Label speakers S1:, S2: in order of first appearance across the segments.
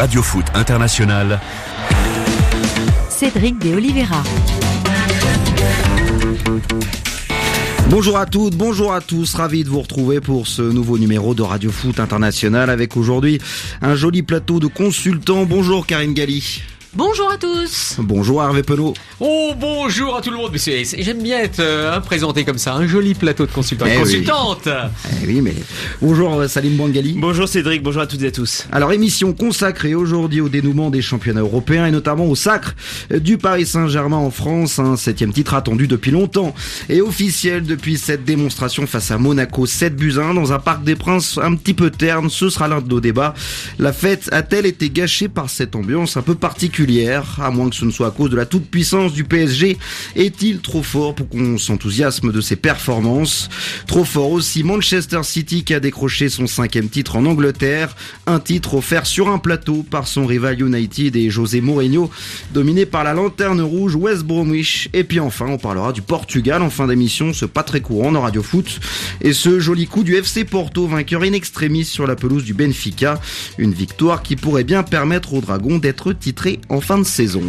S1: Radio Foot International.
S2: Cédric de Oliveira.
S3: Bonjour à toutes, bonjour à tous, ravi de vous retrouver pour ce nouveau numéro de Radio Foot International avec aujourd'hui un joli plateau de consultants. Bonjour Karine Galli.
S4: Bonjour à tous.
S3: Bonjour Hervé Penaud.
S5: Oh, bonjour à tout le monde. Mais j'aime bien être présenté comme ça, un joli plateau de consultants et consultantes.
S3: Oui, mais bonjour Salim Bouangali.
S6: Bonjour Cédric, bonjour à toutes et à tous.
S3: Alors émission consacrée aujourd'hui au dénouement des championnats européens et notamment au sacre du Paris Saint-Germain en France, un 7e titre attendu depuis longtemps et officiel depuis cette démonstration face à Monaco, 7-1 dans un Parc des Princes un petit peu terne. Ce sera l'un de nos débats. La fête a-t-elle été gâchée par cette ambiance un peu particulière, à moins que ce ne soit à cause de la toute-puissance du PSG? Est-il trop fort pour qu'on s'enthousiasme de ses performances? Trop fort aussi Manchester City qui a décroché son 5e titre en Angleterre, un titre offert sur un plateau par son rival United et José Mourinho, dominé par la lanterne rouge West Bromwich. Et puis enfin, on parlera du Portugal en fin d'émission, ce pas très courant dans Radio Foot, et ce joli coup du FC Porto, vainqueur in extremis sur la pelouse du Benfica, une victoire qui pourrait bien permettre aux Dragons d'être titrés en fin de saison.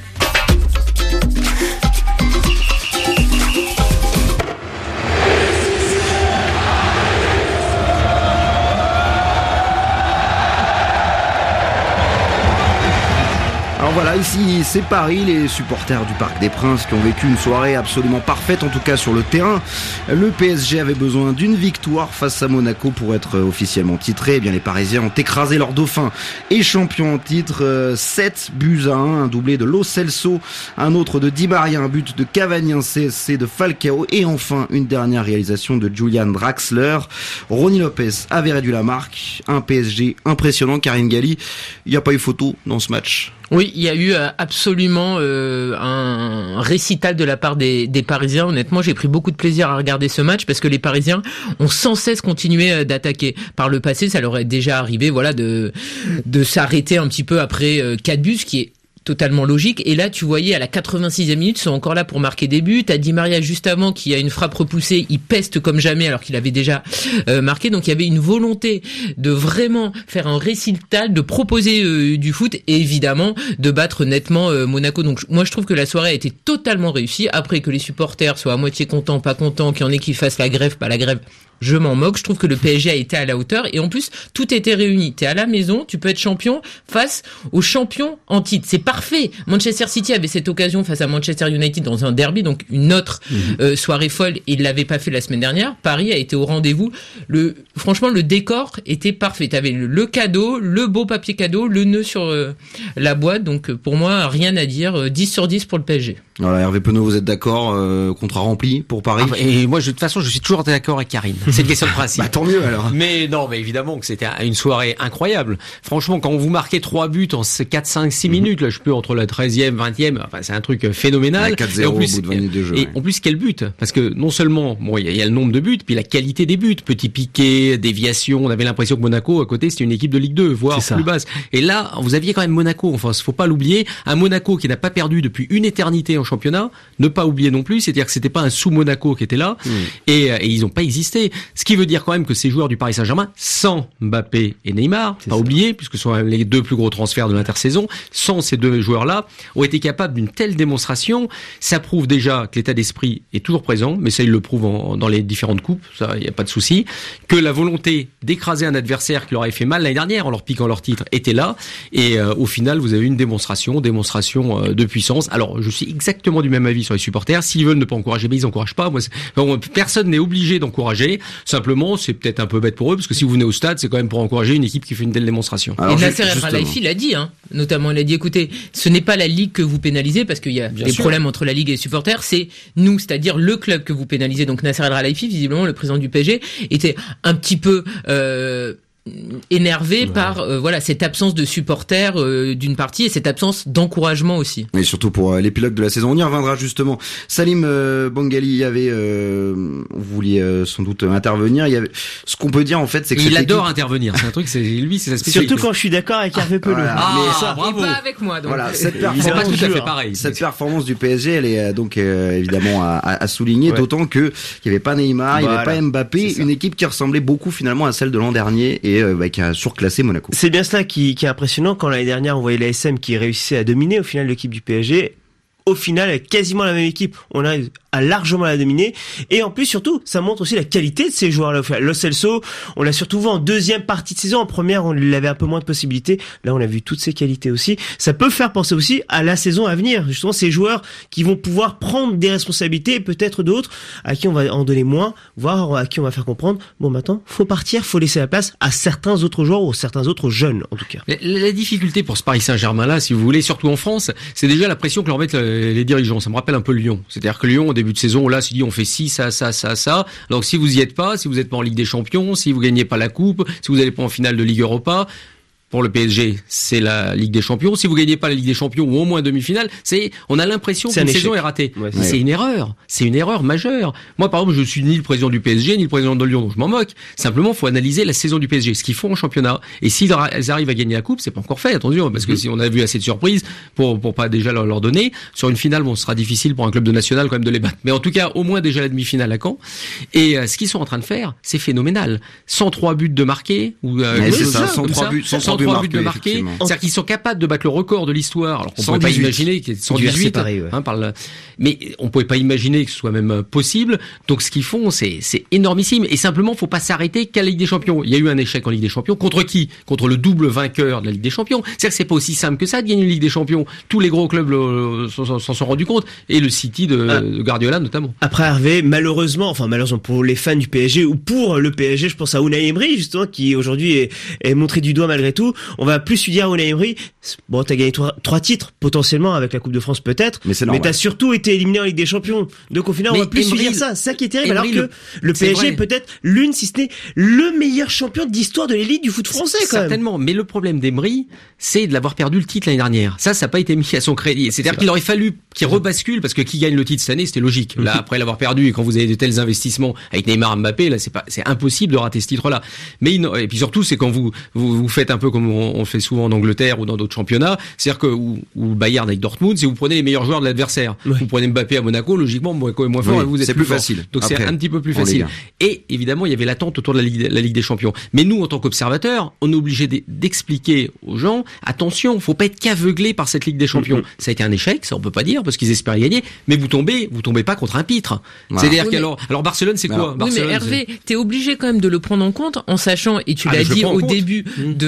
S3: Alors voilà, ici c'est Paris, les supporters du Parc des Princes qui ont vécu une soirée absolument parfaite, en tout cas sur le terrain. Le PSG avait besoin d'une victoire face à Monaco pour être officiellement titré. Eh bien les Parisiens ont écrasé leur dauphin et champion en titre, 7-1, un doublé de Lo Celso, un autre de Di Maria, un but de Cavani, un CSC de Falcao et enfin une dernière réalisation de Julian Draxler. Ronny Lopez avait réduit la marque, un PSG impressionnant. Karine Galli, il n'y a pas eu photo dans ce match.
S4: Oui, il y a eu absolument un récital de la part des Parisiens. Honnêtement, j'ai pris beaucoup de plaisir à regarder ce match parce que les Parisiens ont sans cesse continué d'attaquer. Par le passé, ça leur est déjà arrivé, voilà, de s'arrêter un petit peu après 4 buts, ce qui est totalement logique. Et là, tu voyais à la 86e minute, ils sont encore là pour marquer des buts. T'as Di Maria juste avant qui a une frappe repoussée, il peste comme jamais alors qu'il avait déjà marqué. Donc il y avait une volonté de vraiment faire un récital, de proposer du foot et évidemment de battre nettement Monaco. Donc moi je trouve que la soirée a été totalement réussie. Après que les supporters soient à moitié contents, pas contents, qu'il y en ait qui fassent la grève, pas la grève, je m'en moque. Je trouve que le PSG a été à la hauteur et en plus tout était réuni. T'es à la maison, tu peux être champion face aux champions en titre. C'est parfait. Manchester City avait cette occasion face à Manchester United dans un derby, donc une autre soirée folle. Il l'avait pas fait la semaine dernière. Paris a été au rendez-vous. Franchement, le décor était parfait. T'avais le cadeau, le beau papier cadeau, le nœud sur la boîte. Donc pour moi, rien à dire. 10 sur 10 pour le PSG.
S3: Voilà, Hervé Penaud, vous êtes d'accord, contrat rempli pour Paris?
S5: Et moi, de toute façon, je suis toujours d'accord avec Karine. C'est une question de principe.
S3: Bah, tant mieux alors.
S5: Mais non, mais évidemment que c'était une soirée incroyable. Franchement, quand vous marquez 3 buts en 4, 5, 6 minutes, là, je peux entre la 13e, 20e, enfin, c'est un truc phénoménal.
S3: 4-0
S5: et en plus,
S3: au bout de 20 minutes de jeu.
S5: Et en plus, quel but? Parce que non seulement, bon, il y a le nombre de buts, puis la qualité des buts. Petit piqué, déviation. On avait l'impression que Monaco, à côté, c'était une équipe de Ligue 2, voire plus basse. Et là, vous aviez quand même Monaco. Enfin, faut pas l'oublier. Un Monaco qui n'a pas perdu depuis une éternité en championnat. Ne pas oublier non plus, c'est-à-dire que c'était pas un sous-Monaco qui était là, et ils ont pas existé. Ce qui veut dire quand même que ces joueurs du Paris Saint-Germain, sans Mbappé et Neymar, pas oublier, puisque ce sont les 2 plus gros transferts de l'intersaison, sans ces 2 joueurs-là, ont été capables d'une telle démonstration. Ça prouve déjà que l'état d'esprit est toujours présent, mais ça ils le prouvent dans les différentes coupes, ça y a pas de souci, que la volonté d'écraser un adversaire qui leur avait fait mal l'année dernière en leur piquant leur titre était là, et au final vous avez une démonstration de puissance. Alors je suis exactement du même avis sur les supporters. S'ils veulent ne pas encourager, mais ils encouragent pas. Personne n'est obligé d'encourager. Simplement, c'est peut-être un peu bête pour eux, parce que si vous venez au stade, c'est quand même pour encourager une équipe qui fait une telle démonstration.
S4: Alors, et Nasser El Khelaifi l'a dit, notamment, il a dit, écoutez, ce n'est pas la Ligue que vous pénalisez, parce qu'il y a des problèmes entre la Ligue et les supporters, c'est nous, c'est-à-dire le club que vous pénalisez. Donc Nasser El Khelaifi, visiblement, le président du PSG, était un petit peu énervé par cette absence de supporters d'une partie et cette absence d'encouragement aussi.
S3: Et surtout pour l'épilogue de la saison, on y reviendra justement. Salim Bouangali, il y avait vous vouliez sans doute intervenir, il y avait ce qu'on peut dire en fait, c'est que
S5: il adore intervenir, c'est un truc, c'est lui, c'est sa spécialité.
S6: Surtout quand je suis d'accord avec Hervé Penaud.
S4: Mais ça, bravo. Et pas avec moi donc.
S3: Voilà, cette performance,
S5: pas tout à fait pareil.
S3: Cette performance du PSG, elle est donc évidemment à souligner, d'autant que il y avait pas Neymar, il y avait pas Mbappé, une équipe qui ressemblait beaucoup finalement à celle de l'an dernier. Et et qui a surclassé Monaco.
S6: C'est bien cela qui est impressionnant. Quand l'année dernière on voyait l'ASM qui réussissait à dominer au final l'équipe du PSG, au final avec quasiment la même équipe, on arrive à largement la dominer, et en plus surtout ça montre aussi la qualité de ces joueurs-là. Lo Celso, on l'a surtout vu en deuxième partie de saison, en première on avait un peu moins de possibilités, là on a vu toutes ses qualités aussi. Ça peut faire penser aussi à la saison à venir, justement ces joueurs qui vont pouvoir prendre des responsabilités, et peut-être d'autres à qui on va en donner moins, voire à qui on va faire comprendre, bon maintenant faut partir, faut laisser la place à certains autres joueurs ou certains autres jeunes en tout cas.
S5: La difficulté pour ce Paris Saint-Germain là, si vous voulez, surtout en France, c'est déjà la pression que leur mettent les dirigeants. Ça me rappelle un peu Lyon, c'est-à-dire que Lyon au début de saison, là, se dit on fait ci, ça. Alors que si vous y êtes pas, si vous êtes pas en Ligue des Champions, si vous gagnez pas la coupe, si vous n'allez pas en finale de Ligue Europa, pour le PSG, c'est la Ligue des Champions. Si vous gagnez pas la Ligue des Champions ou au moins demi-finale, on a l'impression qu'une saison est ratée. Ouais, c'est une erreur. C'est une erreur majeure. Moi, par exemple, je suis ni le président du PSG, ni le président de Lyon, donc je m'en moque. Simplement, faut analyser la saison du PSG, ce qu'ils font en championnat. Et s'ils arrivent à gagner la coupe, c'est pas encore fait, attention, parce que si on a vu assez de surprises pour pas déjà leur donner, sur une finale, ce sera difficile pour un club de national quand même de les battre. Mais en tout cas, au moins déjà la demi-finale à Caen. Et ce qu'ils sont en train de faire, c'est phénoménal. 103 buts de marqués, ou,
S3: c'est ça, 103 buts.
S5: 103 buts de marquer, c'est-à-dire qu'ils sont capables de battre le record de l'histoire. Alors qu'on pouvait pas imaginer qu'il y ait 118,
S6: pareil, ouais.
S5: Mais on pouvait pas imaginer que ce soit même possible. Donc ce qu'ils font, c'est énormissime. Et simplement, faut pas s'arrêter qu'à la Ligue des Champions. Il y a eu un échec en Ligue des Champions. Contre qui? Contre le double vainqueur de la Ligue des Champions. C'est-à-dire que c'est pas aussi simple que ça de gagner une Ligue des Champions. Tous les gros clubs s'en sont rendus compte. Et le City de Guardiola notamment.
S6: Après Hervé, malheureusement pour les fans du PSG ou pour le PSG, je pense à Unai Emery justement qui aujourd'hui est montré du doigt malgré tout. On va plus lui dire à Unai Emery, bon, t'as gagné trois titres, potentiellement, avec la Coupe de France peut-être, mais t'as surtout été éliminé en Ligue des Champions. Donc au final, on va plus lui dire ça. C'est ça qui est terrible, alors que le PSG est peut-être l'une, si ce n'est le meilleur champion d'histoire de l'élite du foot français, quand même.
S5: Certainement, mais le problème d'Emery, c'est de l'avoir perdu le titre l'année dernière. Ça n'a pas été mis à son crédit. C'est-à-dire qu'il aurait fallu qu'il rebascule, parce que qui gagne le titre cette année, c'était logique. Là, après l'avoir perdu, et quand vous avez de tels investissements avec Neymar, Mbappé, là, c'est impossible de rater ce titre-là. Mais et puis surtout, c'est quand vous faites un peu comme on fait souvent en Angleterre ou dans d'autres championnats, c'est-à-dire que ou Bayern avec Dortmund, si vous prenez les meilleurs joueurs de l'adversaire, vous prenez Mbappé à Monaco, logiquement Monaco est moins fort, et vous êtes
S3: plus facile.
S5: Donc c'est un petit peu plus facile. Et évidemment, il y avait l'attente autour de la Ligue des Champions. Mais nous, en tant qu'observateurs, on est obligé d'expliquer aux gens, attention, faut pas être qu'aveuglé par cette Ligue des Champions. Ça a été un échec, ça on peut pas dire, parce qu'ils espéraient gagner, mais vous tombez pas contre un pitre. C'est-à-dire alors Barcelone, c'est quoi?
S4: Oui, mais Hervé, t'es obligé quand même de le prendre en compte, en sachant, et tu l'as dit au début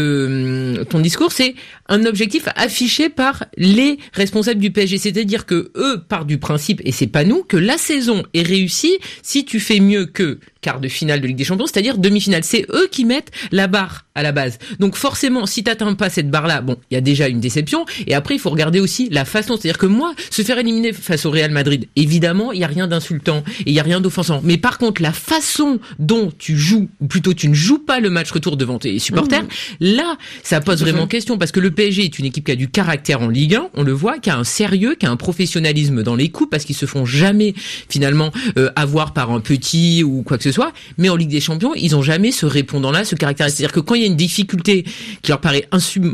S4: de ton discours, c'est un objectif affiché par les responsables du PSG. C'est-à-dire que eux partent du principe, et c'est pas nous, que la saison est réussie si tu fais mieux que quart de finale de Ligue des Champions, c'est-à-dire demi-finale. C'est eux qui mettent la barre à la base. Donc forcément, si t'atteins pas cette barre-là, bon, il y a déjà une déception. Et après, il faut regarder aussi la façon. C'est-à-dire que moi, se faire éliminer face au Real Madrid, évidemment, il y a rien d'insultant et il y a rien d'offensant. Mais par contre, la façon dont tu joues, ou plutôt tu ne joues pas le match retour devant tes supporters, là, ça pose vraiment question, parce que le PSG est une équipe qui a du caractère en Ligue 1, on le voit, qui a un sérieux, qui a un professionnalisme dans les coups, parce qu'ils se font jamais finalement avoir par un petit ou quoi que ce soit. Mais en Ligue des Champions, ils ont jamais ce répondant-là, ce caractère. C'est-à-dire que quand il y a une difficulté qui leur paraît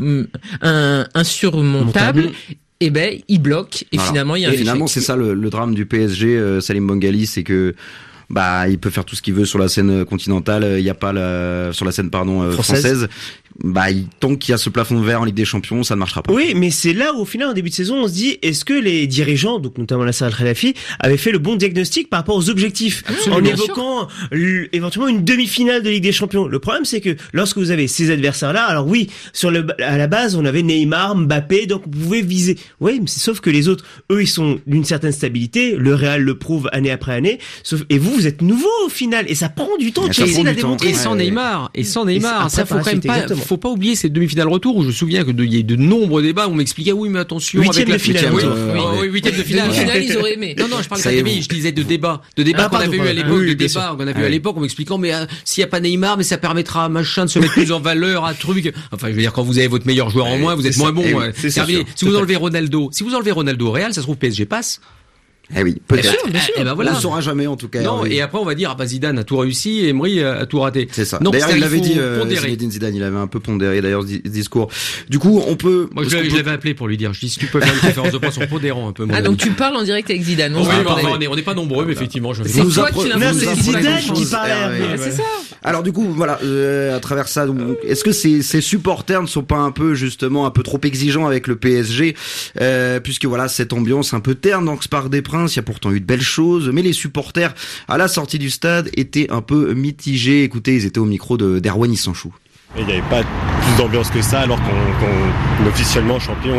S4: insurmontable, et ils bloquent, et finalement il y a un échec.
S3: Finalement, c'est ça le drame du PSG, Salim Bongali, c'est que il peut faire tout ce qu'il veut sur la scène continentale, il y a pas sur la scène française. Tant qu'il y a ce plafond de verre en Ligue des Champions, ça ne marchera pas.
S6: Oui, mais c'est là où au final, en début de saison, on se dit, est-ce que les dirigeants, donc notamment Nasser Al-Khelaifi, avaient fait le bon diagnostic par rapport aux objectifs, en évoquant éventuellement une demi-finale de Ligue des Champions. Le problème, c'est que lorsque vous avez ces adversaires-là, alors oui, à la base, on avait Neymar, Mbappé, donc vous pouvez viser. Oui, mais sauf que les autres, eux, ils sont d'une certaine stabilité. Le Real le prouve année après année. Et vous êtes nouveau au final, et ça prend du temps de chasser la démontrer.
S5: Et sans Neymar, ça faut quand même pas. Faut pas oublier ces demi-finales retour où je me souviens qu'il y a eu de nombreux débats où on m'expliquait oui mais attention
S6: huitième de finale.
S5: Huitième de finale.
S4: Ils auraient aimé.
S5: Non, je parle pas de je disais de débats qu'on avait eu à l'époque, en m'expliquant mais s'il y a pas Neymar, mais ça permettra machin de se mettre plus en valeur à truc. Enfin, je veux dire, quand vous avez votre meilleur joueur en moins, vous êtes moins bon. Si vous enlevez Ronaldo au Real, ça se trouve PSG passe.
S3: Eh oui, peut-être.
S4: Bien sûr.
S5: Et ben voilà.
S3: On ne saura jamais en tout cas.
S5: Non, et après on va dire Zidane a tout réussi et Emery a tout raté.
S3: C'est ça.
S5: Non,
S3: d'ailleurs, il l'avait dit
S5: Zinedine
S3: Zidane, il avait un peu pondéré d'ailleurs ce discours. Du coup, on peut.
S5: Moi, je l'avais appelé pour lui dire. Je dis si tu peux faire une conférence de presse en pondérant un peu.
S4: Donc tu parles en direct avec Zidane.
S5: On n'est pas nombreux, mais effectivement.
S4: C'est toi qui l'as
S6: c'est Zidane qui parlait.
S4: C'est ça.
S3: Alors du coup, voilà, à travers ça, donc, est-ce que ces supporters ne sont pas un peu justement un peu trop exigeants avec le PSG, puisque voilà cette ambiance un peu terne dans ce Parc des Princes, il y a pourtant eu de belles choses, mais les supporters à la sortie du stade étaient un peu mitigés. Écoutez, ils étaient au micro d'Erwan Issanchou.
S1: Et il n'y avait pas plus d'ambiance que ça alors qu'on officiellement champion.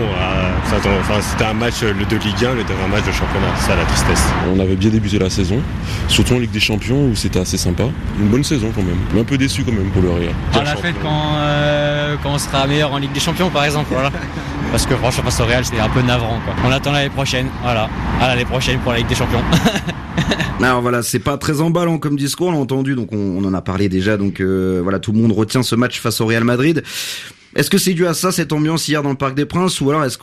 S1: C'était un match de Ligue 1, le dernier match de championnat. C'est ça la tristesse.
S2: On avait bien débuté la saison, surtout en Ligue des Champions où c'était assez sympa. Une bonne saison quand même, mais un peu déçu quand même pour le Real.
S7: On l'a fait quand on sera meilleur en Ligue des Champions par exemple. Voilà. Parce que franchement face au Real c'est un peu navrant quoi. On attend l'année prochaine, voilà. À l'année prochaine pour la Ligue des Champions.
S3: Alors voilà, c'est pas très emballant comme discours, on l'a entendu, donc on en a parlé déjà, donc voilà, tout le monde retient ce match face au Real Madrid. Est-ce que c'est dû à ça, cette ambiance hier dans le Parc des Princes, ou alors est-ce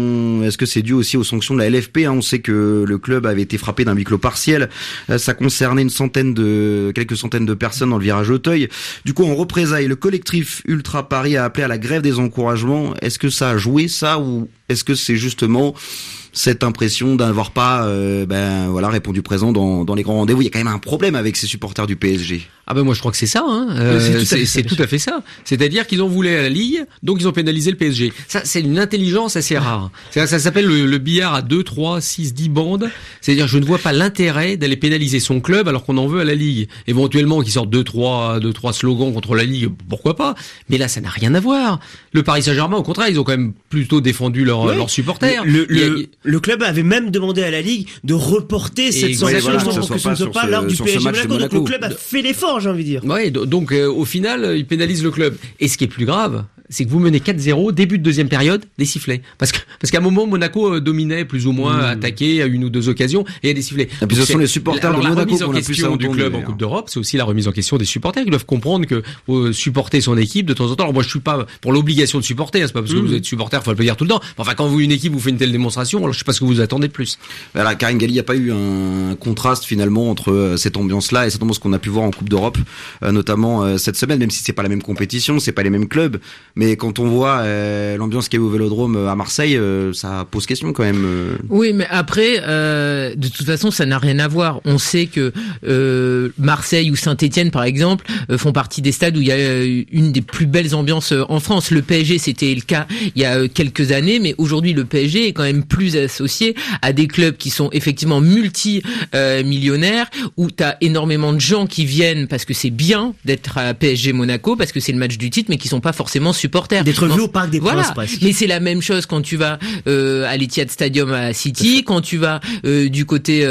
S3: que c'est dû aussi aux sanctions de la LFP, hein? On sait que le club avait été frappé d'un huis clos partiel. Ça concernait quelques centaines de personnes dans le virage Auteuil. Du coup, en représailles, le collectif Ultra Paris a appelé à la grève des encouragements. Est-ce que ça a joué ça, ou est-ce que c'est justement cette impression d'avoir pas répondu présent dans les grands rendez-vous? Il y a quand même un problème avec ces supporters du PSG.
S5: Ah ben moi je crois que c'est ça, c'est tout à fait ça. C'est-à-dire qu'ils ont voulu à la Ligue, donc ils ont pénalisé le PSG. Ça c'est une intelligence assez rare. Ça s'appelle le billard à 2, 3, 6, 10 bandes. C'est-à-dire je ne vois pas l'intérêt d'aller pénaliser son club alors qu'on en veut à la Ligue. Éventuellement qu'ils sortent 2, 3 slogans contre la Ligue, pourquoi pas. Mais là ça n'a rien à voir. Le Paris Saint-Germain au contraire, ils ont quand même plutôt défendu leurs supporters.
S6: Le club avait même demandé à la Ligue de reporter cette sanction pour que ce ne soit pas l'heure du PSG Monaco. Donc le club a fait l'effort, j'ai envie de dire.
S5: Ouais, donc au final, ils pénalisent le club. Et ce qui est plus grave, c'est que vous menez 4-0, début de deuxième période, des sifflets. Parce qu'à un moment, Monaco dominait plus ou moins, attaqué à une ou deux occasions, et il y a des sifflets.
S3: Et puis ce sont les supporters de Monaco
S5: qu'on a plus du club en Coupe d'Europe, c'est aussi la remise en question des supporters qui doivent comprendre que supporter son équipe de temps en temps. Alors moi, je suis pas pour l'obligation de supporter, hein, c'est pas parce que vous êtes supporter, faut le dire tout le temps. Enfin, quand une équipe vous fait une telle démonstration, alors je sais pas ce que vous attendez de plus.
S3: Voilà, Karine Galli, il n'y a pas eu un contraste finalement entre cette ambiance-là et cette ambiance qu'on a pu voir en Coupe d'Europe, notamment cette semaine, même si c'est pas la même compétition, c'est pas les mêmes clubs, mais quand on voit l'ambiance qu'il y a eu au Vélodrome à Marseille, ça pose question quand même.
S4: Oui, mais après, de toute façon, ça n'a rien à voir. On sait que Marseille ou Saint-Étienne, par exemple, font partie des stades où il y a une des plus belles ambiances en France. Le PSG, c'était le cas il y a quelques années, mais aujourd'hui, le PSG est quand même plus associé à des clubs qui sont effectivement multi-millionnaires, où tu as énormément de gens qui viennent parce que c'est bien d'être à PSG Monaco, parce que c'est le match du titre, mais qui sont pas forcément supporters.
S6: D'être vu au Parc des Princes, presque.
S4: Mais c'est la même chose quand tu vas à l'Etihad Stadium à City, quand tu vas du côté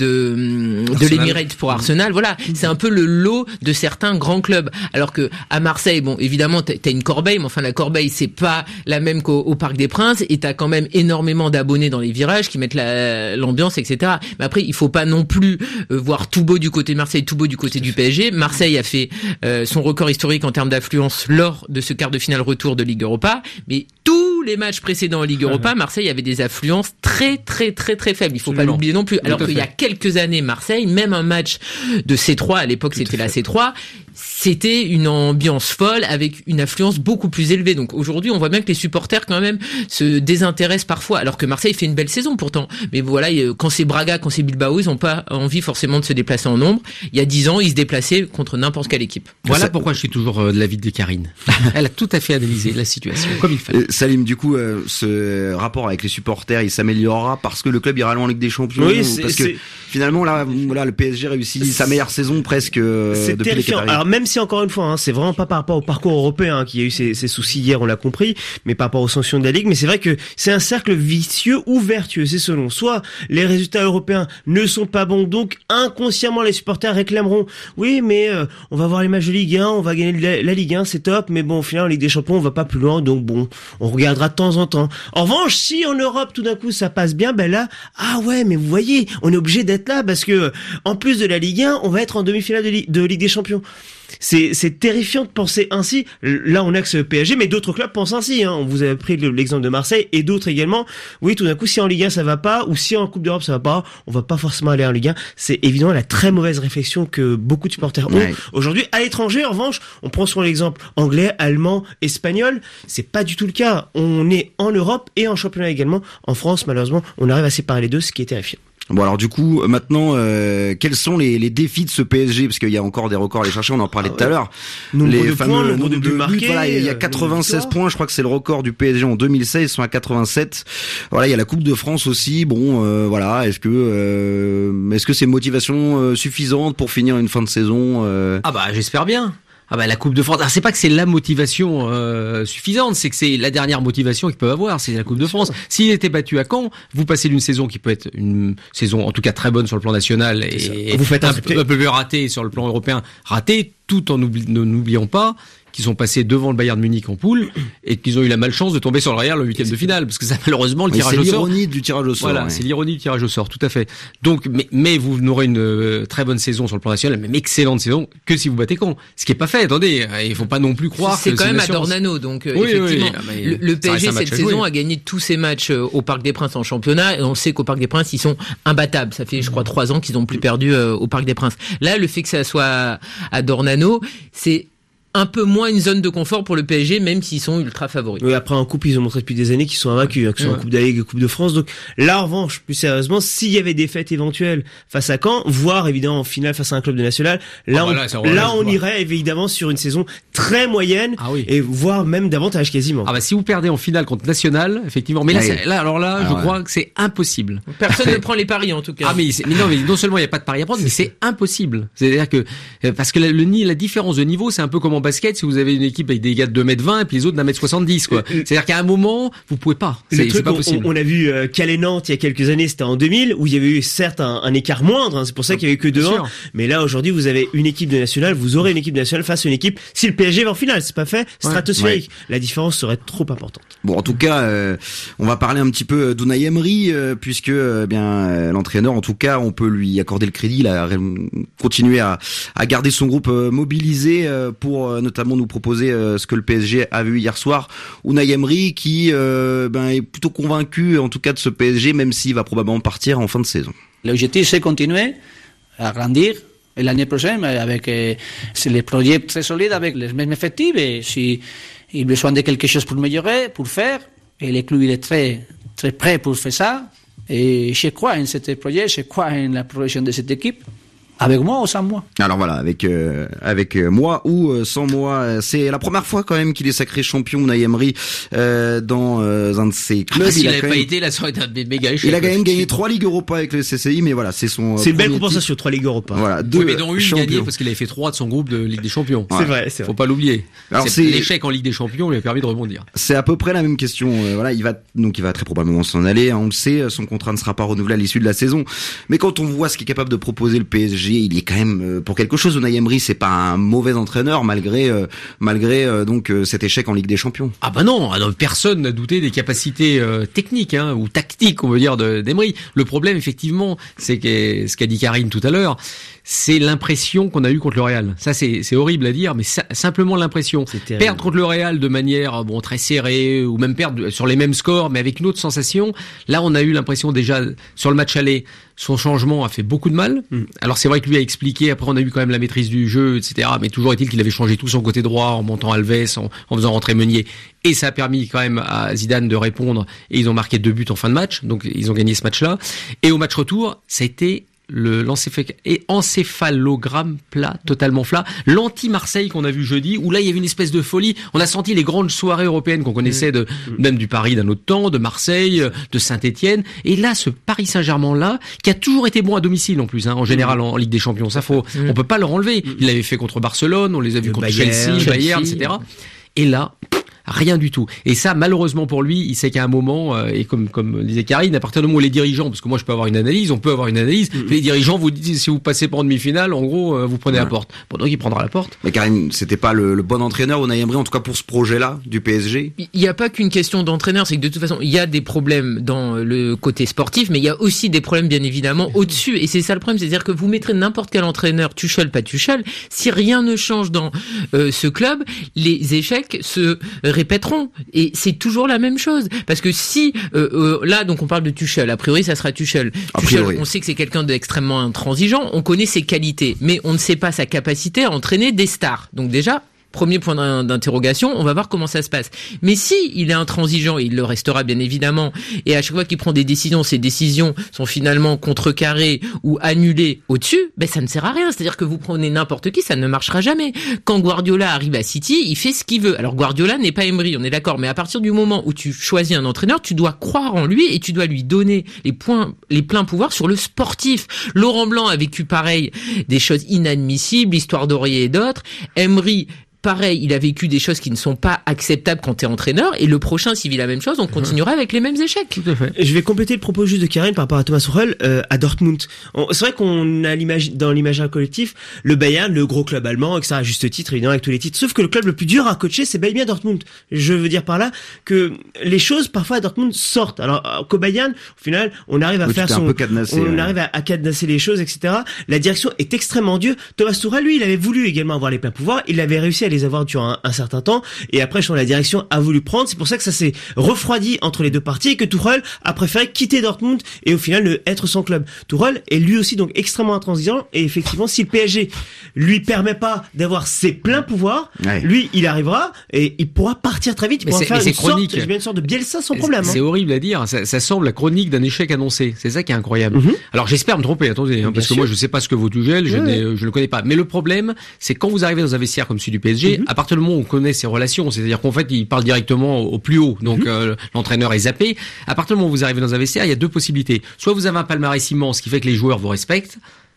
S4: de l'Emirates pour Arsenal. Voilà, c'est un peu le lot de certains grands clubs. Alors que à Marseille, bon, évidemment, t'as une corbeille, mais enfin la corbeille, c'est pas la même qu'au Parc des Princes, et t'as quand même énormément d'abonnés dans les virages qui mettent l'ambiance, etc. Mais après, il faut pas non plus voir tout beau du côté de Marseille, tout beau du côté du PSG. Marseille a fait son record historique en termes d'affluence lors de ce quart de finale retour de Ligue Europa, mais tous les matchs précédents en Ligue Europa, Marseille avait des affluences très très très très faibles. Il faut pas l'oublier non plus. Alors qu'il y a quelques années, Marseille, même un match de C3, à l'époque c'était la C3, c'était une ambiance folle avec une affluence beaucoup plus élevée. Donc aujourd'hui, on voit bien que les supporters quand même se désintéressent parfois, alors que Marseille fait une belle saison pourtant. Mais voilà, quand c'est Braga, quand c'est Bilbao, ils ont pas envie forcément de se déplacer en nombre. Il y a 10 ans, ils se déplaçaient contre n'importe quelle équipe.
S5: Voilà pourquoi je suis toujours de l'avis de Karine. Elle a tout à fait analysé la situation comme il fallait.
S3: Salim, du coup, ce rapport avec les supporters, il s'améliorera parce que le club ira loin en Ligue des Champions.
S6: Oui,
S3: parce que finalement là, le PSG réussit sa meilleure saison presque depuis
S6: terrifiant. Alors même si encore une fois, hein, c'est vraiment pas par rapport au parcours européen hein, qu'il y a eu ces soucis hier, on l'a compris, mais par rapport aux sanctions de la Ligue. Mais c'est vrai que c'est un cercle vicieux ou vertueux, c'est selon. Soit les résultats européens ne sont pas bons, donc inconsciemment les supporters réclameront oui, mais on va voir les matchs de Ligue 1, on va gagner la Ligue 1, c'est top, mais bon, au final en Ligue des Champions, on va pas plus loin, donc bon, on regardera de temps en temps. En revanche, si en Europe tout d'un coup ça passe bien, ben là, ah ouais, mais vous voyez, on est obligé d'être d'être là parce que en plus de la Ligue 1, on va être en demi-finale de Ligue des Champions. C'est terrifiant de penser ainsi. Là, on axe PSG, mais d'autres clubs pensent ainsi. On vous a pris l'exemple de Marseille et d'autres également. Oui, tout d'un coup, si en Ligue 1 ça va pas, ou si en Coupe d'Europe ça va pas, on va pas forcément aller en Ligue 1. C'est évidemment la très mauvaise réflexion que beaucoup de supporters ont aujourd'hui. À l'étranger, en revanche, on prend souvent l'exemple anglais, allemand, espagnol. C'est pas du tout le cas. On est en Europe et en championnat également. En France, malheureusement, on arrive à séparer les deux, ce qui est terrifiant.
S3: Bon alors du coup maintenant quels sont les défis de ce PSG, parce qu'il y a encore des records à aller chercher, on en parlait tout à l'heure.
S6: Les fameux nombre de buts marqués,
S3: voilà, il y a 96 points, je crois que c'est le record du PSG en 2016, ils sont à 87. Voilà, il y a la Coupe de France aussi. Bon voilà, est-ce que c'est une motivation suffisante pour finir une fin de saison
S5: Ah bah j'espère bien. Ah bah la Coupe de France. Alors c'est pas que c'est la motivation suffisante, c'est que c'est la dernière motivation qu'ils peuvent avoir, c'est la Coupe de France. S'il était battu à Caen, vous passez d'une saison qui peut être une saison en tout cas très bonne sur le plan national et
S6: vous faites
S5: un peu plus ratée sur le plan européen, ratée, tout en n'oublions pas qu'ils sont passés devant le Bayern de Munich en poule et qu'ils ont eu la malchance de tomber sur le Real en huitième de finale, parce que ça malheureusement le tirage au sort.
S3: C'est l'ironie du tirage au sort.
S5: Voilà, c'est l'ironie du tirage au sort, tout à fait. Donc, mais vous n'aurez une très bonne saison sur le plan national, même excellente saison, que si vous battez Caen. Ce qui est pas fait. Attendez, il faut pas non plus croire.
S4: C'est quand même à Dornano, donc effectivement, le PSG cette saison a gagné tous ses matchs au Parc des Princes en championnat, et on sait qu'au Parc des Princes ils sont imbattables. Ça fait je crois 3 ans qu'ils ont plus perdu au Parc des Princes. Là, le fait que ça soit à Dornano, c'est un peu moins une zone de confort pour le PSG, même s'ils sont ultra favoris.
S6: Oui, après en coupe, ils ont montré depuis des années qu'ils sont invaincus, que ce soit en Coupe de la Ligue et Coupe de France. Donc là, en revanche, plus sérieusement, s'il y avait des défaites éventuelles face à Caen, voire évidemment en finale face à un club de national, là, on irait évidemment sur une saison très moyenne, et voire même davantage quasiment.
S5: Ah bah si vous perdez en finale contre National, effectivement. Mais là, je crois que c'est impossible.
S4: Personne ne prend les paris en tout cas.
S5: Ah mais non seulement il n'y a pas de paris à prendre, mais c'est impossible. C'est-à-dire que parce que la différence de niveau, c'est un peu comme en basket, si vous avez une équipe avec des gars de 2m20 et puis les autres d'1m70 quoi. C'est-à-dire qu'à un moment, vous pouvez pas. C'est pas possible.
S6: On a vu Calais-Nantes il y a quelques années, c'était en 2000 où il y avait eu certes un écart moindre, c'est pour ça qu'il y avait eu que 2-1. Mais là aujourd'hui, vous avez une équipe de nationale, vous aurez une équipe de nationale face à une équipe, si le PSG va en finale, c'est pas fait, stratosphérique. La différence serait trop importante.
S3: Bon, en tout cas, on va parler un petit peu d'Unai Emery puisque l'entraîneur, en tout cas, on peut lui accorder le crédit, il a continué à garder son groupe mobilisé pour notamment nous proposer ce que le PSG a vu hier soir. Unai Emery qui est plutôt convaincu en tout cas de ce PSG, même s'il va probablement partir en fin de saison.
S8: L'objectif c'est continuer à grandir et l'année prochaine avec les projets très solides avec les mêmes effectifs, et si il a besoin de quelque chose pour améliorer, pour faire, et le club il est très très prêt pour faire ça, et je crois en ce projet, je crois en la progression de cette équipe. Avec moi ou sans moi?
S3: Alors voilà, avec moi ou sans moi. C'est la première fois quand même qu'il est sacré champion, Unai Emery, dans un de ses clubs.
S5: S'il n'avait pas été, là, ça aurait été un méga échec.
S3: Il a quand même gagné 3 Ligues Europa avec le CCI, mais voilà, c'est son.
S6: C'est une belle compensation, 3 Ligues Europa.
S3: Voilà,
S5: mais dont une gagnée parce qu'il avait fait 3 de son groupe de Ligue des Champions.
S6: C'est vrai.
S5: Faut pas l'oublier. Alors l'échec en Ligue des Champions lui a permis de rebondir.
S3: C'est à peu près la même question. Voilà, il va très probablement s'en aller. On le sait, son contrat ne sera pas renouvelé à l'issue de la saison. Mais quand on voit ce qu'est capable de proposer le PSG, il est quand même pour quelque chose. Unai Emery, c'est pas un mauvais entraîneur malgré donc cet échec en Ligue des Champions.
S5: Ah bah non, personne n'a douté des capacités techniques ou tactiques, on veut dire, d'Emery. Le problème, effectivement, c'est que ce qu'a dit Karine tout à l'heure, c'est l'impression qu'on a eue contre le Real. Ça, c'est horrible à dire, mais simplement l'impression. Perdre contre le Real de manière très serrée, ou même perdre sur les mêmes scores, mais avec une autre sensation. Là, on a eu l'impression déjà sur le match aller, son changement a fait beaucoup de mal. Alors c'est vrai que lui a expliqué, après on a eu quand même la maîtrise du jeu, etc. Mais toujours est-il qu'il avait changé tout son côté droit en montant Alves, en faisant rentrer Meunier. Et ça a permis quand même à Zidane de répondre. Et ils ont marqué 2 buts en fin de match. Donc ils ont gagné ce match-là. Et au match retour, ça a été l'encéphalogramme plat, totalement plat. L'anti-Marseille qu'on a vu jeudi, où là il y avait une espèce de folie. On a senti les grandes soirées européennes qu'on connaissait même du Paris d'un autre temps, de Marseille, de Saint-Etienne. Et là, ce Paris Saint-Germain là, qui a toujours été bon à domicile en plus, en général en Ligue des Champions. Ça on peut pas leur enlever. Il l'avait fait contre Barcelone, on les a vus contre Chelsea, Bayern, etc. Et là, Rien du tout. Et ça, malheureusement pour lui, il sait qu'à un moment, et comme disait Karine, à partir du moment où les dirigeants, parce que moi je peux avoir une analyse, on peut avoir une analyse, les dirigeants vous disent si vous passez pas en demi-finale, en gros, vous prenez la porte. Bon, donc il prendra la porte.
S3: Mais Karine, c'était pas le bon entraîneur, Unai Emery, en tout cas pour ce projet-là du PSG.
S4: Il n'y a pas qu'une question d'entraîneur, c'est que de toute façon, il y a des problèmes dans le côté sportif, mais il y a aussi des problèmes bien évidemment au-dessus. Et c'est ça le problème, c'est-à-dire que vous mettrez n'importe quel entraîneur, Tuchel, pas Tuchel, si rien ne change dans ce club, les échecs se répéteront. Et c'est toujours la même chose. Parce que si, là, donc on parle de Tuchel, a priori ça sera Tuchel. Tuchel, on sait que c'est quelqu'un d'extrêmement intransigeant, on connaît ses qualités, mais on ne sait pas sa capacité à entraîner des stars. Donc déjà, premier point d'interrogation, on va voir comment ça se passe. Mais si il est intransigeant, et il le restera bien évidemment, et à chaque fois qu'il prend des décisions, ces décisions sont finalement contrecarrées ou annulées au-dessus, ben ça ne sert à rien. C'est-à-dire que vous prenez n'importe qui, ça ne marchera jamais. Quand Guardiola arrive à City, il fait ce qu'il veut. Alors Guardiola n'est pas Emery, on est d'accord, mais à partir du moment où tu choisis un entraîneur, tu dois croire en lui et tu dois lui donner les pleins pouvoirs sur le sportif. Laurent Blanc a vécu pareil, des choses inadmissibles, l'histoire d'Aurier et d'autres. Emery, pareil, il a vécu des choses qui ne sont pas acceptables quand t'es entraîneur, et le prochain, s'il vit la même chose, on continuera avec les mêmes échecs.
S6: Tout à fait. Je vais compléter le propos juste de Karine par rapport à Thomas Tuchel, à Dortmund. C'est vrai qu'on a dans l'imaginaire collectif, le Bayern, le gros club allemand, etc., à juste titre, évidemment, avec tous les titres. Sauf que le club le plus dur à coacher, c'est bien Dortmund. Je veux dire par là que les choses, parfois, à Dortmund sortent. Alors, qu'au Bayern, au final, on arrive à faire arrive à cadenasser les choses, etc. La direction est extrêmement dure. Thomas Tuchel, lui, il avait voulu également avoir les pleins pouvoirs. Il avait réussi à les avoir durant un certain temps, et après, je pense, la direction a voulu prendre. C'est pour ça que ça s'est refroidi entre les deux parties et que Tuchel a préféré quitter Dortmund et au final être son club. Tuchel est lui aussi donc extrêmement intransigeant, et effectivement, si le PSG lui permet pas d'avoir ses pleins pouvoirs, lui, il arrivera et il pourra partir très vite. Il pourra faire une sorte de Bielsa sans problème.
S5: C'est horrible à dire. Ça semble la chronique d'un échec annoncé. C'est ça qui est incroyable. Alors, j'espère me tromper, attendez, parce que moi, je sais pas ce que vaut Tuchel, je le connais pas. Mais le problème, c'est quand vous arrivez dans un vestiaire comme celui du PSG, à partir du moment où on connaît ses relations, c'est-à-dire qu'en fait, il parle directement au plus haut, donc l'entraîneur est zappé. À partir du moment où vous arrivez dans un vestiaire, il y a deux possibilités. Soit vous avez un palmarès immense qui fait que les joueurs vous respectent,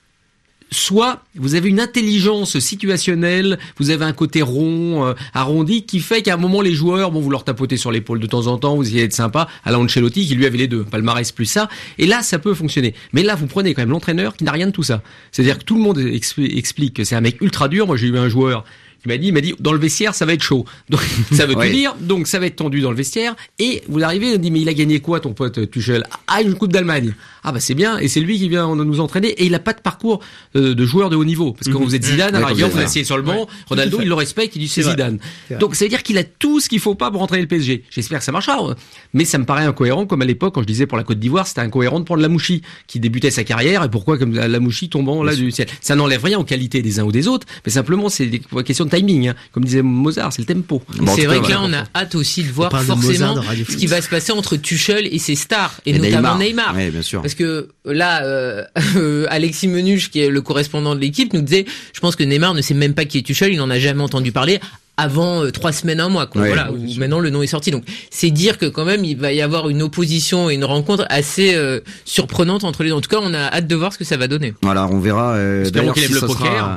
S5: soit vous avez une intelligence situationnelle, vous avez un côté rond, arrondi, qui fait qu'à un moment, les joueurs, vous leur tapotez sur l'épaule de temps en temps, vous essayez d'être sympa, à la Ancelotti, qui lui avait les deux, palmarès plus ça, et là, ça peut fonctionner. Mais là, vous prenez quand même l'entraîneur qui n'a rien de tout ça. C'est-à-dire que tout le monde explique que c'est un mec ultra dur. Moi, j'ai eu un joueur il m'a dit, dans le vestiaire, ça va être chaud. Donc, ça veut tout dire. Donc, ça va être tendu dans le vestiaire. Et vous arrivez, on dit, mais il a gagné quoi, ton pote Tuchel? Ah, une Coupe d'Allemagne. Ah, bah, c'est bien. Et c'est lui qui vient nous entraîner. Et il a pas de parcours de joueur de haut niveau. Parce que quand vous êtes Zidane, à la rigueur, vous asseyez sur le banc. Ronaldo, il le respecte, il dit, c'est Zidane. Donc, ça veut dire qu'il a tout ce qu'il faut pas pour entraîner le PSG. J'espère que ça marchera. Mais ça me paraît incohérent, comme à l'époque, quand je disais pour la Côte d'Ivoire, c'était incohérent de prendre Lamouchi, qui débutait sa carrière. Et pourquoi, comme Lamouchi tombant là du ciel? Ça n'enlève rien aux qualités des uns ou des autres. Mais simplement, c'est des questions de timing, hein. Comme disait Mozart, c'est le tempo.
S4: C'est vrai que là, on a hâte aussi de voir forcément ce qui va se passer entre Tuchel et ses stars, et notamment Neymar.
S3: Oui, bien sûr.
S4: Parce que là, Alexis Menuche, qui est le correspondant de l'équipe, nous disait, je pense que Neymar ne sait même pas qui est Tuchel, il n'en a jamais entendu parler avant 3 semaines, 1 mois, quoi. Ouais, voilà, où maintenant le nom est sorti. Donc, c'est dire que quand même, il va y avoir une opposition et une rencontre assez surprenante entre les deux. En tout cas, on a hâte de voir ce que ça va donner.
S3: Voilà, on verra.
S5: D'ailleurs, qu'il aime le poker.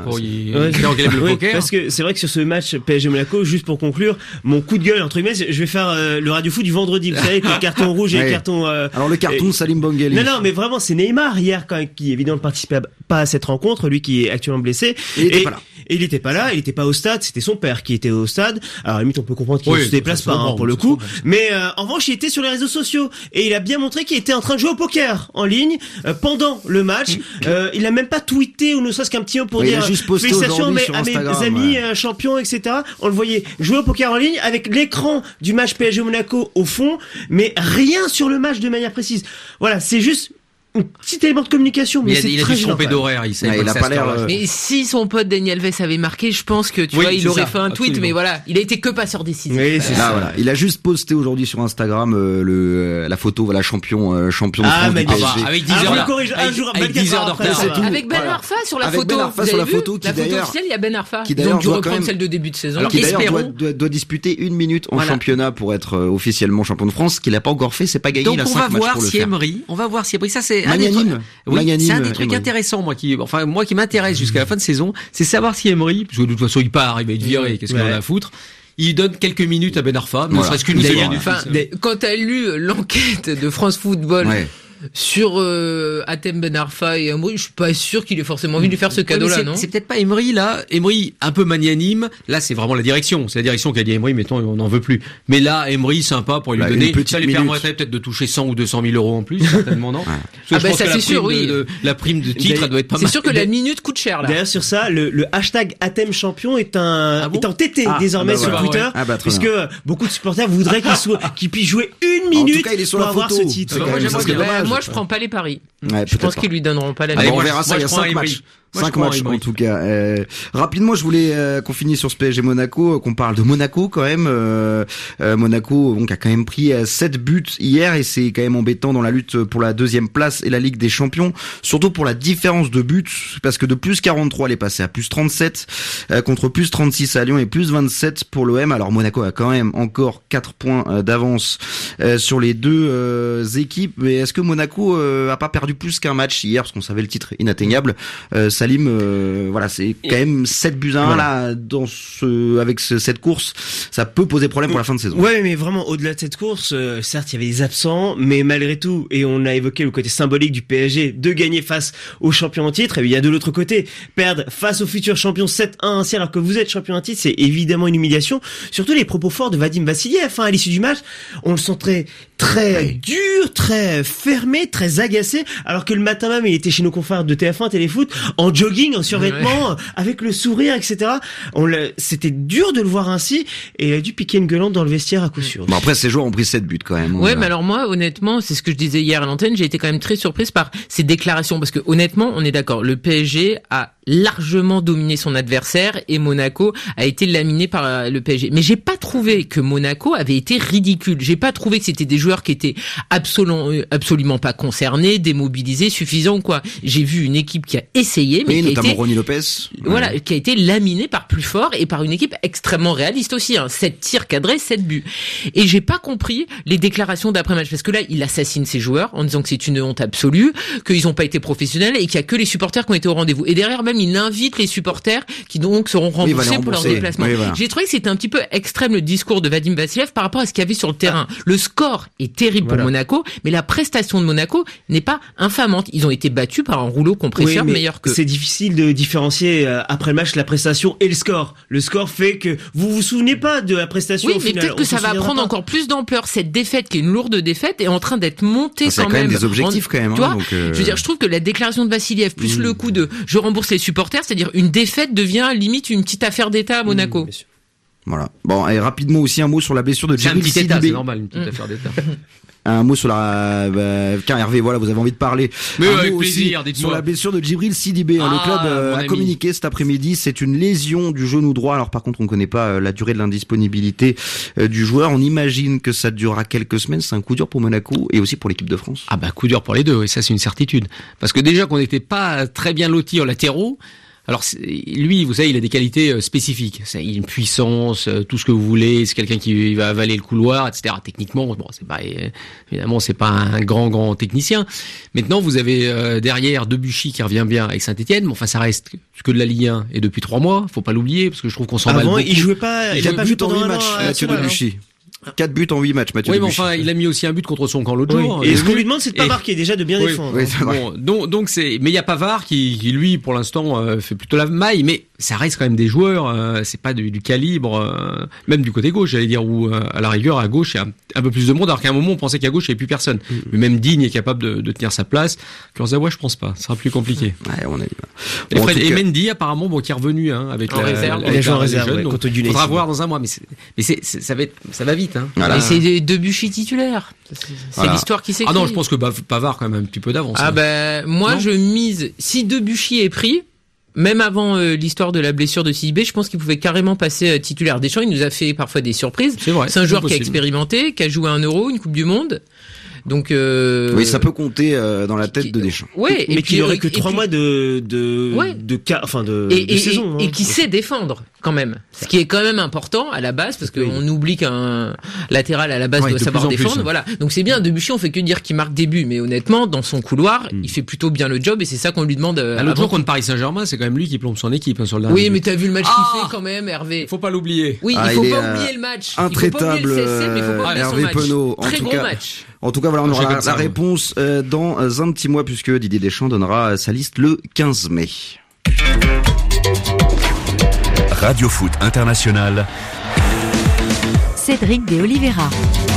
S6: Parce que c'est vrai que sur ce match PSG Monaco, juste pour conclure, mon coup de gueule, entre guillemets, je vais faire le radio foot du vendredi. Vous savez, avec le carton rouge et le carton...
S3: Alors, le carton Salim Bongueli.
S6: Non, mais vraiment, c'est Neymar, hier, qui évidemment ne participait pas à cette rencontre, lui qui est actuellement blessé. Il était pas là, il était pas au stade, c'était son père qui était au stade. Alors, à la limite, on peut comprendre qu'il ne se déplace pas, pour le coup. Mais, en revanche, il était sur les réseaux sociaux. Et il a bien montré qu'il était en train de jouer au poker en ligne, pendant le match. Il a même pas tweeté ou ne serait-ce qu'un petit mot pour dire félicitations à mes amis, champions, etc. On le voyait jouer au poker en ligne avec l'écran du match PSG Monaco au fond, mais rien sur le match de manière précise. Voilà, c'est juste un petit élément de communication, mais
S5: il a dû se tromper d'horaire, il
S3: a pas l'air.
S4: Mais si son pote Daniel Alves avait marqué, je pense que il aurait fait un tweet, absolument. Mais voilà, il a été que passeur décisif.
S3: Oui, c'est ça. Voilà. Il a juste posté aujourd'hui sur Instagram la photo, champion de France du PSG.
S5: Avec 10 heures de retard.
S4: Avec Ben Arfa sur la photo.
S3: Ben Arfa sur la photo,
S4: la photo officielle, il y a Ben Arfa.
S3: Qui d'ailleurs
S4: doit reprendre celle de début de saison.
S3: Qui d'ailleurs doit disputer 1 minute en championnat pour être officiellement champion de France, qu'il a pas encore fait, c'est pas gagné.
S5: Donc on va voir si Emery, ça c'est c'est un des trucs intéressants, moi qui m'intéresse jusqu'à la fin de saison, c'est savoir si Emery, parce que de toute façon il part, il va être viré, qu'est-ce qu'on a à foutre. il donne quelques minutes à Ben Arfa, ne serait-ce qu'une seconde.
S4: Quand t'as lu l'enquête de France Football sur Hatem Ben Arfa et Emery, je suis pas sûr qu'il ait forcément envie de lui faire ce cadeau-là, non?
S5: C'est peut-être pas Emery là. Emery un peu magnanime. Là, c'est vraiment la direction. C'est la direction qui a dit Emery, mettons, on n'en veut plus. Mais là, Emery, sympa pour lui donner. Ça lui permettrait peut-être de toucher 100 ou 200 000 euros en plus, certainement, non?
S4: Ah ben ça c'est sûr, oui.
S5: La prime de titre, elle doit être pas mal.
S4: C'est sûr que la minute coûte cher là.
S6: D'ailleurs sur ça, le hashtag Hatem Champion est en TT désormais sur Twitter, puisque beaucoup de supporters voudraient qu'il puisse jouer une minute pour avoir ce titre.
S4: Moi, je prends pas les paris. Je pense qu'ils lui donneront pas la
S3: minute. On verra ça, il y a 5 matchs. 5 matchs en tout cas. Rapidement, je voulais qu'on finisse sur ce PSG Monaco, qu'on parle de Monaco quand même. Monaco donc a quand même pris 7 buts hier et c'est quand même embêtant dans la lutte pour la 2e place et la Ligue des Champions, surtout pour la différence de buts, parce que de plus 43 elle est passée à plus 37 contre plus 36 à Lyon et plus 27 pour l'OM. Alors Monaco a quand même encore 4 points d'avance sur les deux équipes, mais est-ce que Monaco a pas perdu plus qu'un match hier, parce qu'on savait le titre inatteignable? Salim, voilà, c'est quand même 7 buts à 1 là avec cette course, ça peut poser problème pour la fin de saison.
S6: Ouais, mais vraiment au-delà de cette course, certes il y avait des absents, mais malgré tout, et on a évoqué le côté symbolique du PSG de gagner face aux champions en titre, et il y a de l'autre côté perdre face aux futurs champions 7-1 ainsi alors que vous êtes champion en titre, c'est évidemment une humiliation. Surtout les propos forts de Vadim Vassiliev à l'issue du match, on le sentait très dur, très fermé, très agacé, alors que le matin même il était chez nos confrères de TF1 Téléfoot en jogging, en survêtement, avec le sourire, etc. C'était dur de le voir ainsi, et il a dû piquer une gueulante dans le vestiaire à coup sûr.
S3: Bon, après ces joueurs ont pris 7 buts quand même.
S4: Ouais, mais alors moi honnêtement, c'est ce que je disais hier à l'antenne, j'ai été quand même très surprise par ces déclarations, parce que honnêtement, on est d'accord, le PSG a largement dominé son adversaire et Monaco a été laminé par le PSG. Mais j'ai pas trouvé que Monaco avait été ridicule. J'ai pas trouvé que c'était des joueurs qui étaient absolument pas concernés, démobilisés, suffisants ou quoi. J'ai vu une équipe qui a essayé, mais qui
S3: notamment Ronny Lopez.
S4: Voilà, qui a été laminée par plus fort et par une équipe extrêmement réaliste aussi, 7 tirs cadrés, 7 buts. Et j'ai pas compris les déclarations d'après-match, parce que là, il assassine ses joueurs en disant que c'est une honte absolue, qu'ils ont pas été professionnels et qu'il y a que les supporters qui ont été au rendez-vous. Et derrière même, il invite les supporters qui donc seront remboursés pour leur déplacement. Oui, voilà. J'ai trouvé que c'était un petit peu extrême le discours de Vadim Vassiliev par rapport à ce qu'il y avait sur le terrain. Le score est terrible pour Monaco, mais la prestation de Monaco n'est pas infamante. Ils ont été battus par un rouleau compresseur meilleur que.
S6: C'est difficile de différencier après le match la prestation et le score. Le score fait que vous vous souvenez pas de la prestation.
S4: Oui,
S6: au
S4: mais
S6: final.
S4: Peut-être que ça va prendre encore plus d'ampleur. Cette défaite, qui est une lourde défaite, est en train d'être montée quand même.
S3: C'est des objectifs quand même.
S4: Tu vois, je veux dire, je trouve que la déclaration de Vassiliev plus le coup de je rembourse les supporters, c'est-à-dire une défaite devient limite une petite affaire d'État à Monaco.
S3: Voilà. Bon, et rapidement aussi un mot sur la blessure de Djibril Sidibé.
S5: C'est normal, une petite affaire d'État.
S3: Un mot sur tiens Hervé, voilà, vous avez envie de parler.
S5: Mais
S3: un
S5: avec
S3: mot
S5: plaisir,
S3: aussi sur la blessure de Djibril Sidibé. Le club a communiqué cet après-midi, c'est une lésion du genou droit. Alors par contre, on ne connaît pas la durée de l'indisponibilité du joueur. On imagine que ça durera quelques semaines. C'est un coup dur pour Monaco et aussi pour l'équipe de France.
S5: Ah bah coup dur pour les deux, et ça c'est une certitude. Parce que déjà qu'on n'était pas très bien lotis en latéraux. Alors lui, vous savez, il a des qualités spécifiques. Il a une puissance, tout ce que vous voulez. C'est quelqu'un qui va avaler le couloir, etc. Techniquement, bon, c'est pas évidemment, c'est pas un grand technicien. Maintenant, vous avez derrière Debuchy qui revient bien avec Saint-Etienne. Mais enfin, ça reste que de la Ligue 1 et depuis 3 mois. Faut pas l'oublier parce que je trouve qu'on s'emballe beaucoup.
S6: Il jouait pas. Il a pas joué pendant
S3: 8 matchs. Mathieu Debuchy. 4 buts en 8 matchs, Mathieu Debuchy.
S5: Oui, mais enfin, il a mis aussi un but contre son camp l'autre jour.
S6: Et ce qu'on lui demande, c'est de pas marquer, déjà de bien défendre.
S5: Donc mais il y a Pavard qui lui, pour l'instant, fait plutôt la maille, mais ça reste quand même des joueurs, c'est pas du calibre, même du côté gauche, j'allais dire, où à la rigueur, à gauche, il y a un peu plus de monde, alors qu'à un moment, on pensait qu'à gauche, il n'y avait plus personne. Mais même Digne est capable de tenir sa place. Kurzawa, je pense pas. Ça sera plus compliqué.
S3: Ouais, on a
S5: dit. Et Mendy, apparemment, qui est revenu, avec la réserve.
S6: Il a joué en réserve, contre Udinese.
S5: Faudra voir dans un mois, mais ça va vite,
S4: Voilà. Et c'est Debuchy titulaire. C'est l'histoire qui s'écrit.
S5: Ah non, je pense que Pavard quand même un petit peu d'avance.
S4: Ah moi je mise, si Debuchy est pris, même avant l'histoire de la blessure de Sidibé, je pense qu'il pouvait carrément passer titulaire. Deschamps, il nous a fait parfois des surprises.
S5: C'est vrai.
S4: C'est un joueur qui a expérimenté, qui a joué un Euro, une Coupe du Monde. Donc
S3: oui, ça peut compter dans la tête de Deschamps.
S4: Ouais,
S6: mais qu'il aurait que 3 mois de saison.
S4: Et qui sait défendre quand même. Ce qui est quand même important à la base, parce qu'on oublie qu'un latéral à la base doit savoir défendre. Voilà. Donc c'est bien, Debuchy, on fait que dire qu'il marque des buts, mais honnêtement, dans son couloir, il fait plutôt bien le job et c'est ça qu'on lui demande.
S5: L'autre jour contre Paris Saint-Germain, c'est quand même lui qui plombe son équipe sur le dernier.
S4: Oui, mais t'as vu le match qu'il fait quand même, Hervé.
S5: Faut pas l'oublier.
S4: Oui, il faut pas oublier le match.
S3: Intraitable,
S4: Hervé
S3: Penaud.
S4: Très gros match.
S3: En tout cas, voilà, on aura la réponse dans un petit mois puisque Didier Deschamps donnera sa liste le 15 mai.
S9: Radio Foot International.
S10: Cédric de Oliveira.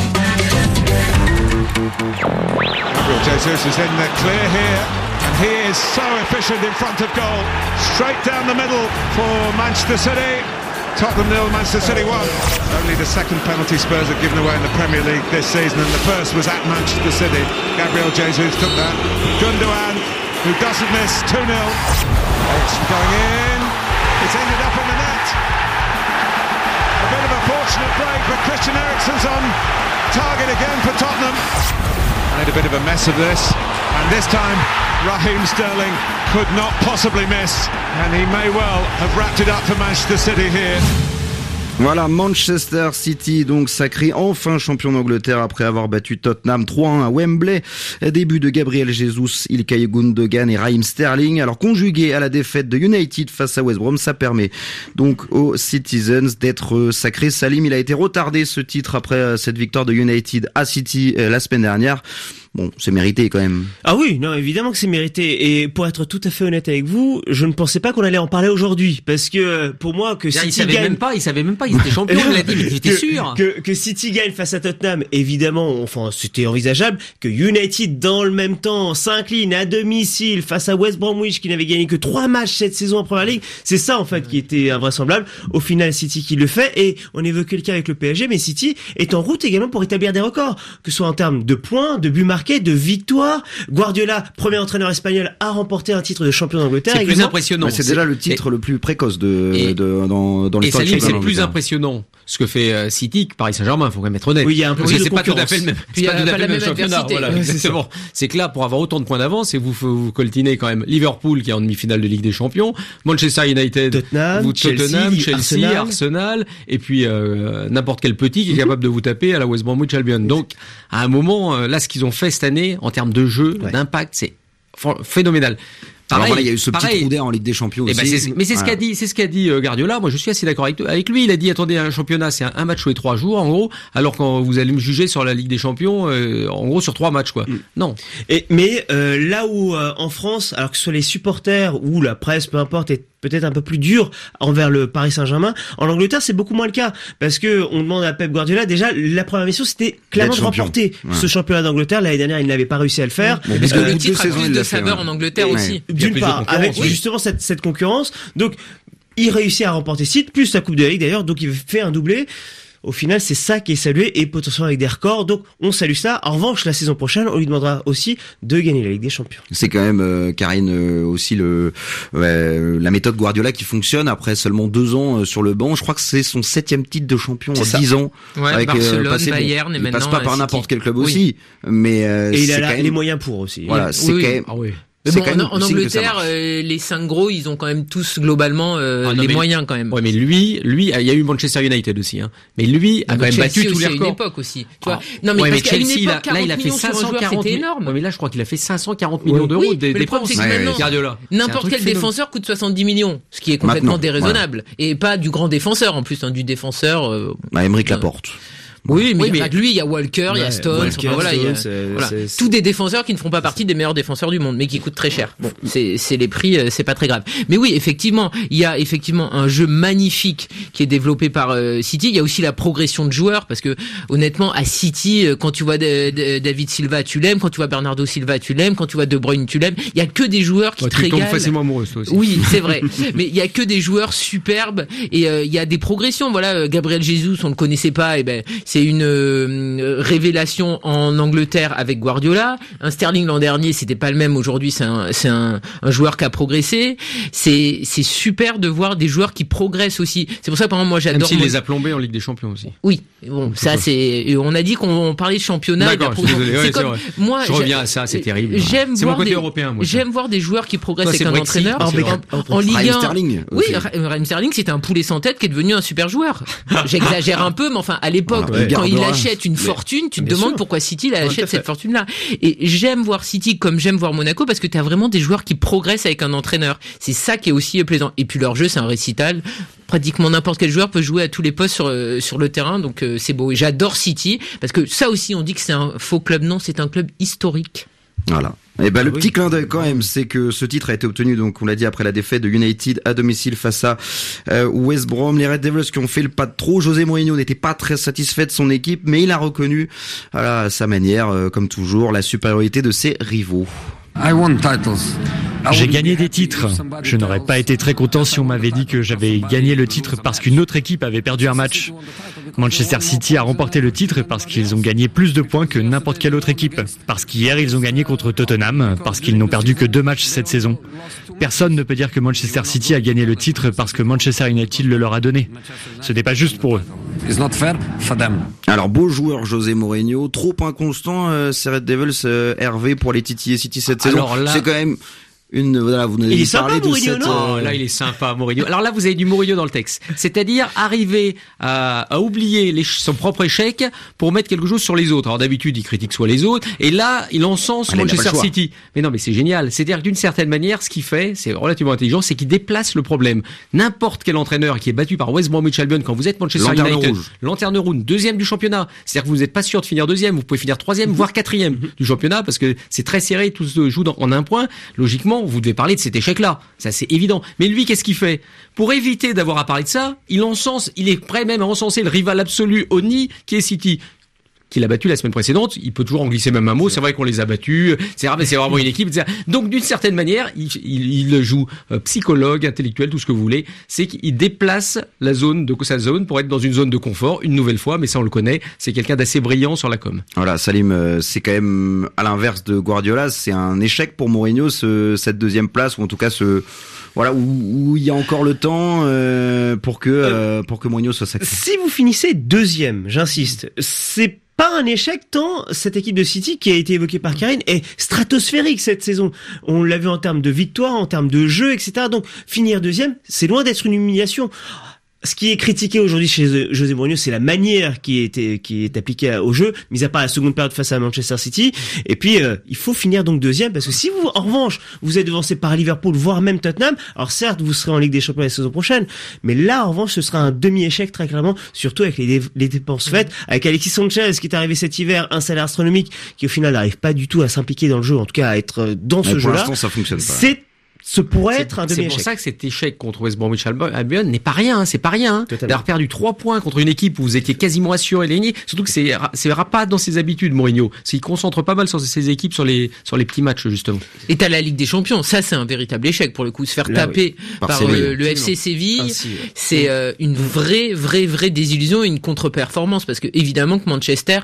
S11: Jesus is in the clear here, and he is so efficient in front of goal. Straight down the middle for Manchester City. Tottenham 0, Manchester City 1. Only the second penalty Spurs have given away in the Premier League this season, and the first was at Manchester City. Gabriel Jesus took that. Gundogan, who doesn't miss, 2-0. It's going in. It's ended up in the net. A bit of a fortunate break, but Christian Eriksen's on target again for Tottenham. Made a bit of a mess of this, and this time Raheem Sterling could not possibly miss, and he may well have wrapped it up for Manchester City here.
S3: Voilà, Manchester City, donc sacré enfin champion d'Angleterre après avoir battu Tottenham 3-1 à Wembley. Début de Gabriel Jesus, Ilkay Gundogan et Raheem Sterling. Alors conjugué à la défaite de United face à West Brom, ça permet donc aux Citizens d'être sacrés. Salim, il a été retardé ce titre après cette victoire de United à City la semaine dernière. Bon, c'est mérité quand même.
S6: Ah oui, non, évidemment que c'est mérité. Et pour être tout à fait honnête avec vous, je ne pensais pas qu'on allait en parler aujourd'hui, parce que pour moi que City
S5: il savait
S6: gagne,
S5: même pas, il était champion. Il l'a dit, mais j'étais sûr
S6: que City gagne face à Tottenham. Évidemment, enfin, c'était envisageable. Que United dans le même temps s'incline à domicile face à West Bromwich, qui n'avait gagné que 3 matchs cette saison en Première Ligue. C'est ça en fait qui était invraisemblable. Au final, City qui le fait, et on évoquait le cas avec le PSG, mais City est en route également pour établir des records, que ce soit en termes de points, de buts marqués, de victoires. Guardiola, premier entraîneur espagnol, a remporté un titre de champion d'Angleterre.
S5: C'est plus impressionnant.
S3: Ouais, c'est déjà le titre le plus précoce dans l'histoire.
S5: Et Salim, c'est plus impressionnant ce que fait City que Paris Saint-Germain, faut quand même être honnête.
S6: Oui, il y a un peu de
S5: c'est pas tout à fait le même.
S4: C'est pas tout à fait le même championnat.
S5: Voilà, exactement. C'est que là, pour avoir autant de points d'avance, et vous coltinez quand même Liverpool qui est en demi-finale de Ligue des Champions, Manchester United,
S6: Tottenham,
S5: Chelsea, Arsenal, et puis n'importe quel petit qui est capable de vous taper à la West Bromwich Albion. Donc, à un moment, là, ce qu'ils ont fait cette année en termes de jeu, d'impact, c'est phénoménal.
S3: Pareil, alors voilà, il y a eu ce petit trou d'air en Ligue des Champions aussi.
S5: C'est ce qu'a dit Guardiola. Moi, je suis assez d'accord avec lui. Il a dit, attendez, un championnat, c'est un match tous les 3 jours, en gros. Alors quand vous allez me juger sur la Ligue des Champions, en gros, sur 3 matchs, quoi. Non.
S6: Mais là où, en France, alors que ce soit les supporters ou la presse, peu importe, est peut-être un peu plus dur envers le Paris Saint-Germain, en Angleterre, c'est beaucoup moins le cas. Parce que on demande à Pep Guardiola, déjà, la première mission, c'était clairement de remporter ce championnat d'Angleterre. L'année dernière, il n'avait pas réussi à le faire.
S4: Parce que le titre a plus de saveur en Angleterre aussi.
S6: D'une part, avec justement cette concurrence. Donc, il réussit à remporter ce titre, plus la Coupe de la Ligue d'ailleurs, donc il fait un doublé. Au final, c'est ça qui est salué, et potentiellement avec des records. Donc, on salue ça. En revanche, la saison prochaine, on lui demandera aussi de gagner la Ligue des Champions.
S3: C'est quand même, Karine, aussi la méthode Guardiola qui fonctionne après seulement 2 ans sur le banc. Je crois que c'est son 7e titre de champion en 10 ans.
S4: Ouais, avec Barcelone, Bayern, et
S3: il
S4: maintenant
S3: passe pas par n'importe quel club
S4: oui.
S3: aussi. Mais,
S6: et il a les moyens pour aussi.
S3: Voilà, c'est quand même...
S5: Ah oui.
S4: Mais bon, en Angleterre, les 5 gros, ils ont quand même tous globalement moyens quand même.
S5: Ouais, mais lui, il y a eu Manchester United aussi, hein. Mais lui a quand même battu tous les records.
S4: C'est une époque aussi. Tu vois. Non, mais parce qu'à une époque, 40 il a fait 540 c'était énorme.
S5: Ouais, mais là, je crois qu'il a fait 540 millions d'euros des dépenses.
S4: N'importe quel défenseur coûte 70 millions, ce qui est complètement déraisonnable. Et pas du grand défenseur, en plus, du défenseur,
S3: Aymeric Laporte.
S4: Oui, mais avec lui, il y a Walker, il y a Stones, voilà, tous des défenseurs qui ne font pas partie des meilleurs défenseurs du monde, mais qui coûtent très cher. Bon, c'est les prix, c'est pas très grave. Mais oui, effectivement, il y a effectivement un jeu magnifique qui est développé par City. Il y a aussi la progression de joueurs, parce que honnêtement, à City, quand tu vois David Silva, tu l'aimes, quand tu vois Bernardo Silva, tu l'aimes, quand tu vois De Bruyne, tu l'aimes. Il y a que des joueurs qui te régalent. Tu tombes
S5: facilement amoureux, toi aussi.
S4: Oui, c'est vrai. Mais il y a que des joueurs superbes, et il y a des progressions. Voilà, Gabriel Jesus, on le connaissait pas, et ben c'est une révélation en Angleterre avec Guardiola. Un Sterling l'an dernier, c'était pas le même. Aujourd'hui, c'est un joueur qui a progressé. C'est super de voir des joueurs qui progressent aussi. C'est pour ça que, par exemple, moi, j'adore.
S5: Même s'il les a plombés en Ligue des Champions aussi.
S4: Oui, bon, ça c'est. On a dit qu'on parlait de championnat.
S5: D'accord, je suis désolé. Ouais, c'est vrai.
S4: Moi,
S5: je reviens à ça, c'est terrible.
S4: C'est
S5: mon côté européen. Moi,
S4: j'aime voir des joueurs qui progressent avec un entraîneur.
S3: En Ligue 1. Sterling.
S4: Oui, Raheem Sterling, c'était un poulet sans tête qui est devenu un super joueur. J'exagère un peu, mais enfin, à l'époque, quand il achète une fortune, tu te demandes pourquoi City achète cette fortune-là. Et j'aime voir City comme j'aime voir Monaco parce que t'as vraiment des joueurs qui progressent avec un entraîneur. C'est ça qui est aussi plaisant. Et puis leur jeu, c'est un récital. Pratiquement n'importe quel joueur peut jouer à tous les postes sur le terrain, donc c'est beau. Et j'adore City parce que ça aussi, on dit que c'est un faux club. Non, c'est un club historique.
S3: Voilà. Et le petit clin d'œil quand même, c'est que ce titre a été obtenu, donc on l'a dit, après la défaite de United à domicile face à West Brom. Les Red Devils qui ont fait le pas de trop. José Mourinho n'était pas très satisfait de son équipe, mais il a reconnu, à sa manière, comme toujours, la supériorité de ses rivaux.
S10: J'ai gagné des titres. Je n'aurais pas été très content si on m'avait dit que j'avais gagné le titre parce qu'une autre équipe avait perdu un match. Manchester City a remporté le titre parce qu'ils ont gagné plus de points que n'importe quelle autre équipe. Parce qu'hier, ils ont gagné contre Tottenham, parce qu'ils n'ont perdu que 2 matchs cette saison. Personne ne peut dire que Manchester City a gagné le titre parce que Manchester United le leur a donné. Ce n'est pas juste pour eux.
S3: Alors, beau joueur José Mourinho, trop inconstant, ces Red Devils, Hervé, pour les titiller City cette saison. C'est quand même... vous nous avez parlé de
S5: Mourinho,
S3: cette...
S5: là, il est sympa, Mourinho. Alors là, vous avez du Mourinho dans le texte. C'est-à-dire arriver à oublier son propre échec pour mettre quelque chose sur les autres. Alors d'habitude, il critique soit les autres. Et là, il encense Manchester City. Mais non, mais c'est génial. C'est-à-dire que d'une certaine manière, ce qu'il fait, c'est relativement intelligent, c'est qu'il déplace le problème. N'importe quel entraîneur qui est battu par West Bromwich Albion quand vous êtes Manchester United, lanterne rouge, 2e du championnat. C'est-à-dire que vous n'êtes pas sûr de finir 2e. Vous pouvez finir 3e, voire 4e du championnat parce que c'est très serré. Tout se joue en un point. Logiquement, vous devez parler de cet échec-là. Ça, c'est évident. Mais lui, qu'est-ce qu'il fait? Pour éviter d'avoir à parler de ça, il est prêt même à encenser le rival absolu au nid, qui est City, qu'il a battu la semaine précédente. Il peut toujours en glisser même un mot. C'est vrai qu'on les a battus. C'est vraiment une équipe. Donc, d'une certaine manière, il joue psychologue, intellectuel, tout ce que vous voulez. C'est qu'il déplace sa zone pour être dans une zone de confort une nouvelle fois. Mais ça, on le connaît. C'est quelqu'un d'assez brillant sur la com.
S3: Voilà, Salim, c'est quand même, à l'inverse de Guardiola, c'est un échec pour Mourinho, cette 2e place, ou en tout cas où il y a encore le temps pour que Mourinho soit sacré.
S6: Si vous finissez 2e, j'insiste, c'est pas un échec tant cette équipe de City qui a été évoquée par Karine est stratosphérique cette saison. On l'a vu en termes de victoire, en termes de jeu, etc. Donc finir 2e, c'est loin d'être une humiliation. Ce qui est critiqué aujourd'hui chez José Mourinho, c'est la manière qui est appliquée au jeu, mis à part la seconde période face à Manchester City. Et puis, il faut finir donc 2e, parce que si vous, en revanche, vous êtes devancé par Liverpool, voire même Tottenham, alors certes, vous serez en Ligue des Champions la saison prochaine, mais là, en revanche, ce sera un demi-échec très clairement, surtout avec les dépenses faites, avec Alexis Sanchez qui est arrivé cet hiver, un salaire astronomique, qui au final n'arrive pas du tout à s'impliquer dans le jeu, en tout cas à être dans ce jeu-là.
S3: Pour l'instant, ça fonctionne pas.
S6: Ce pourrait être un demi-échec.
S5: C'est pour ça que cet échec contre West Bromwich Albion n'est pas rien, c'est pas rien. D'avoir perdu 3 points contre une équipe où vous étiez quasiment assuré de gagner, surtout que c'est pas dans ses habitudes, Mourinho. Il concentre pas mal sur ses équipes, sur les petits matchs, justement.
S4: Et t'as la Ligue des Champions, ça c'est un véritable échec pour le coup. Se faire taper par le FC Séville, c'est une vraie désillusion et une contre-performance, parce que évidemment que Manchester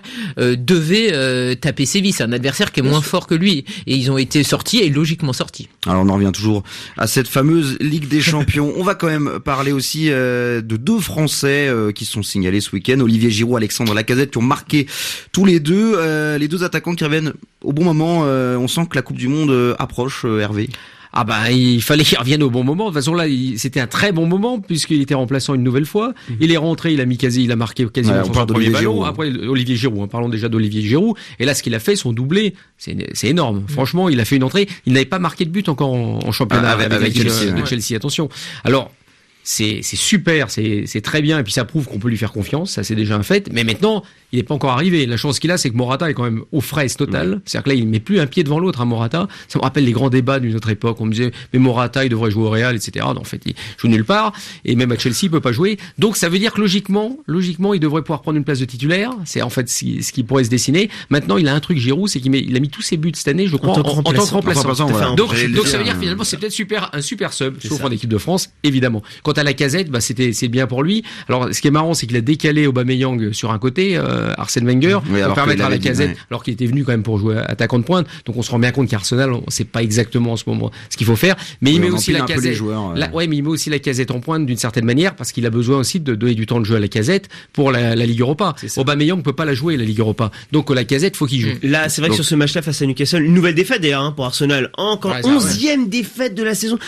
S4: devait taper Séville. C'est un adversaire qui est moins fort que lui. Et ils ont été sortis, et logiquement sortis.
S3: Alors on en revient toujours à cette fameuse Ligue des Champions. On va quand même parler aussi de 2 Français qui sont signalés ce week-end, Olivier Giroud, Alexandre Lacazette, qui ont marqué tous les deux. Les 2 attaquants qui reviennent au bon moment. On sent que la Coupe du Monde approche, Hervé.
S5: Ah bah il fallait qu'il revienne au bon moment. De toute façon là, c'était un très bon moment puisqu'il était remplaçant une nouvelle fois. Il est rentré, il a marqué quasiment son premier ballon. Après Olivier Giroud, parlons déjà d'Olivier Giroud. Et là, ce qu'il a fait, son doublé, c'est énorme. Franchement, il a fait une entrée. Il n'avait pas marqué de but encore en championnat avec Chelsea. Attention. Alors c'est super, c'est très bien, et puis ça prouve qu'on peut lui faire confiance, ça c'est déjà un fait, mais maintenant, il n'est pas encore arrivé. La chance qu'il a, c'est que Morata est quand même aux fraises totales, c'est-à-dire que là, il met plus un pied devant l'autre, Morata. Ça me rappelle les grands débats d'une autre époque, on me disait, mais Morata, il devrait jouer au Real, etc. Non, en fait, il joue nulle part, et même à Chelsea, il peut pas jouer. Donc ça veut dire que logiquement, il devrait pouvoir prendre une place de titulaire, c'est en fait ce qui pourrait se dessiner. Maintenant, il a un truc, Giroud, c'est il a mis tous ses buts cette année, je crois, en tant que remplaçant.
S3: Voilà.
S5: Donc ça veut dire finalement, c'est peut-être un super sub, sauf en équipe de France, évidemment. Quant à Lacazette, c'est bien pour lui. Alors, ce qui est marrant, c'est qu'il a décalé Aubameyang sur un côté, Arsène Wenger, pour permettre à Lacazette,
S3: ouais.
S5: alors qu'il était venu quand même pour jouer attaquant de pointe. Donc on se rend bien compte qu'Arsenal, on sait pas exactement en ce moment ce qu'il faut faire, mais il met aussi Lacazette. Ouais, mais il met aussi Lacazette en pointe d'une certaine manière parce qu'il a besoin aussi de donner du temps de jeu à Lacazette pour la Ligue Europa. Aubameyang peut pas la jouer la Ligue Europa. Donc Lacazette faut qu'il joue.
S6: Là, c'est vrai que sur ce match-là face à Newcastle, une nouvelle défaite d'ailleurs pour Arsenal. Encore 11e défaite de la saison.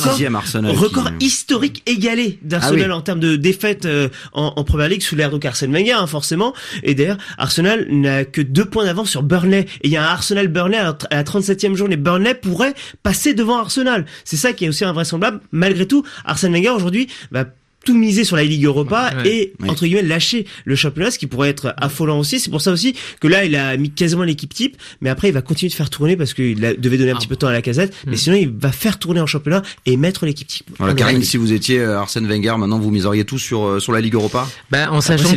S6: Record historique égalé d'Arsenal en termes de défaites en Première Ligue sous l'ère donc Arsène Wenger forcément. Et d'ailleurs, Arsenal n'a que 2 points d'avance sur Burnley. Et il y a un Arsenal-Burnley à la 37e journée. Burnley pourrait passer devant Arsenal. C'est ça qui est aussi invraisemblable. Malgré tout, Arsène Wenger aujourd'hui va tout miser sur la Ligue Europa et entre guillemets lâcher le championnat, ce qui pourrait être affolant aussi. C'est pour ça aussi que là il a mis quasiment l'équipe type, mais après il va continuer de faire tourner parce qu'il devait donner un petit peu de temps à Lacazette, mais sinon il va faire tourner en championnat et mettre l'équipe type.
S3: Voilà, Karine, si vous étiez Arsène Wenger, maintenant vous miseriez tout sur la Ligue Europa.
S4: En sachant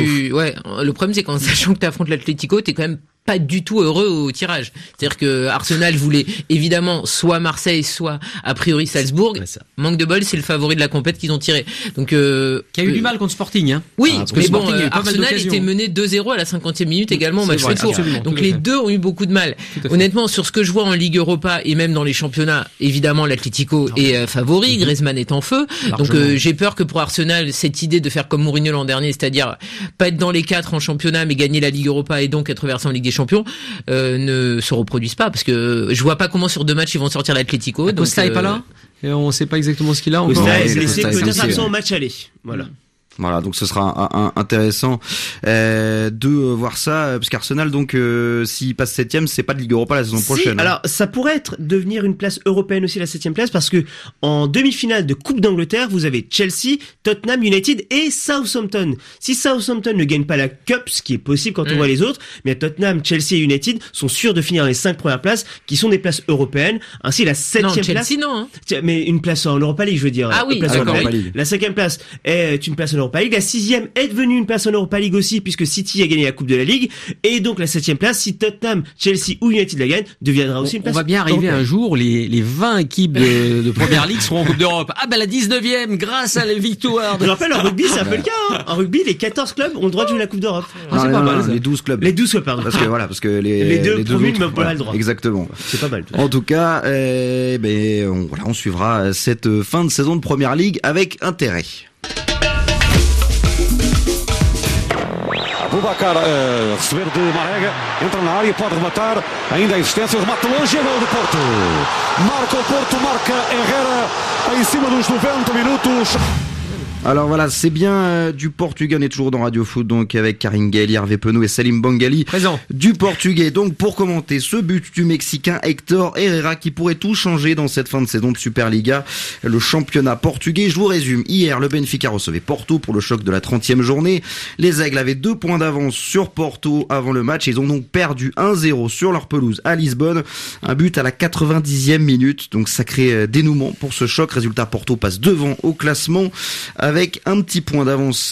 S4: le problème c'est qu'en sachant que tu affrontes l'Atlético, t'es quand même pas du tout heureux au tirage. C'est-à-dire que Arsenal voulait évidemment soit Marseille, soit a priori Salzbourg. Manque de bol, c'est le favori de la compète qu'ils ont tiré. Donc qui
S5: a eu du mal contre Sporting, hein.
S4: Oui, mais bon, Arsenal était mené 2-0 à la 50e minute également au match retour. Donc les deux ont eu beaucoup de mal. Honnêtement, sur ce que je vois en Ligue Europa et même dans les championnats, évidemment l'Atlético est favori, Griezmann est en feu. Donc j'ai peur que pour Arsenal, cette idée de faire comme Mourinho l'an dernier, c'est-à-dire pas être dans les 4 en championnat mais gagner la Ligue Europa et donc être versé en Ligue des Champions ne se reproduisent pas parce que je vois pas comment sur 2 matchs ils vont sortir l'Atlético.
S5: Costa est pas là et on sait pas exactement ce qu'il a encore.
S6: Costa est blessé, peut-être absent au match aller.
S3: Voilà, donc ce sera intéressant de voir ça, parce qu'Arsenal, donc, s'il passe 7ème, c'est pas de Ligue Europa la saison prochaine.
S6: Alors, ça pourrait devenir une place européenne aussi, la 7ème place, parce que en demi-finale de Coupe d'Angleterre, vous avez Chelsea, Tottenham, United et Southampton. Si Southampton ne gagne pas la Cup, ce qui est possible quand on voit les autres, mais Tottenham, Chelsea et United sont sûrs de finir les 5 premières places, qui sont des places européennes. Ainsi, la 7ème place.
S4: Chelsea, non, hein.
S6: Mais une place en Europa League, je veux dire.
S4: Ah oui,
S6: la 5ème place est une place en Europa League. La 6ème est devenue une place en Europa League aussi, puisque City a gagné la Coupe de la Ligue. Et donc la 7ème place, si Tottenham, Chelsea ou United la gagnent, deviendra aussi une place.
S5: On va bien arriver un jour, les 20 équipes de Première Ligue seront en Coupe d'Europe. La 19ème, grâce à la victoire.
S6: Je rappelle, en rugby, c'est un peu le cas, hein. En rugby, les 14 clubs ont le droit de jouer la Coupe d'Europe.
S3: C'est pas mal. Les 12 clubs.
S6: Les 12 clubs, pardon.
S3: Parce que les
S6: deux premiers
S3: autres,
S6: n'ont pas le droit.
S3: Exactement.
S6: C'est pas mal.
S3: En tout cas, on suivra cette fin de saison de Première Ligue avec intérêt.
S11: Boubacar receber de Marega, entra na área, pode rematar, ainda a existência, o remate longe e gol do Porto. Marca o Porto, marca Herrera em cima dos 90 minutos.
S3: Alors voilà, c'est bien du portugais, on est toujours dans Radio Foot, donc avec Karine Gaëli, Hervé Penaud et Salim Bangali.
S5: Présent.
S3: Du portugais, donc pour commenter ce but du Mexicain Héctor Herrera qui pourrait tout changer dans cette fin de saison de Superliga, le championnat portugais. Je vous résume, hier le Benfica recevait Porto pour le choc de la 30e journée. Les Aigles avaient 2 points d'avance sur Porto avant le match, ils ont donc perdu 1-0 sur leur pelouse à Lisbonne. Un but à la 90e minute, donc sacré dénouement pour ce choc. Résultat, Porto passe devant au classement avec un petit point d'avance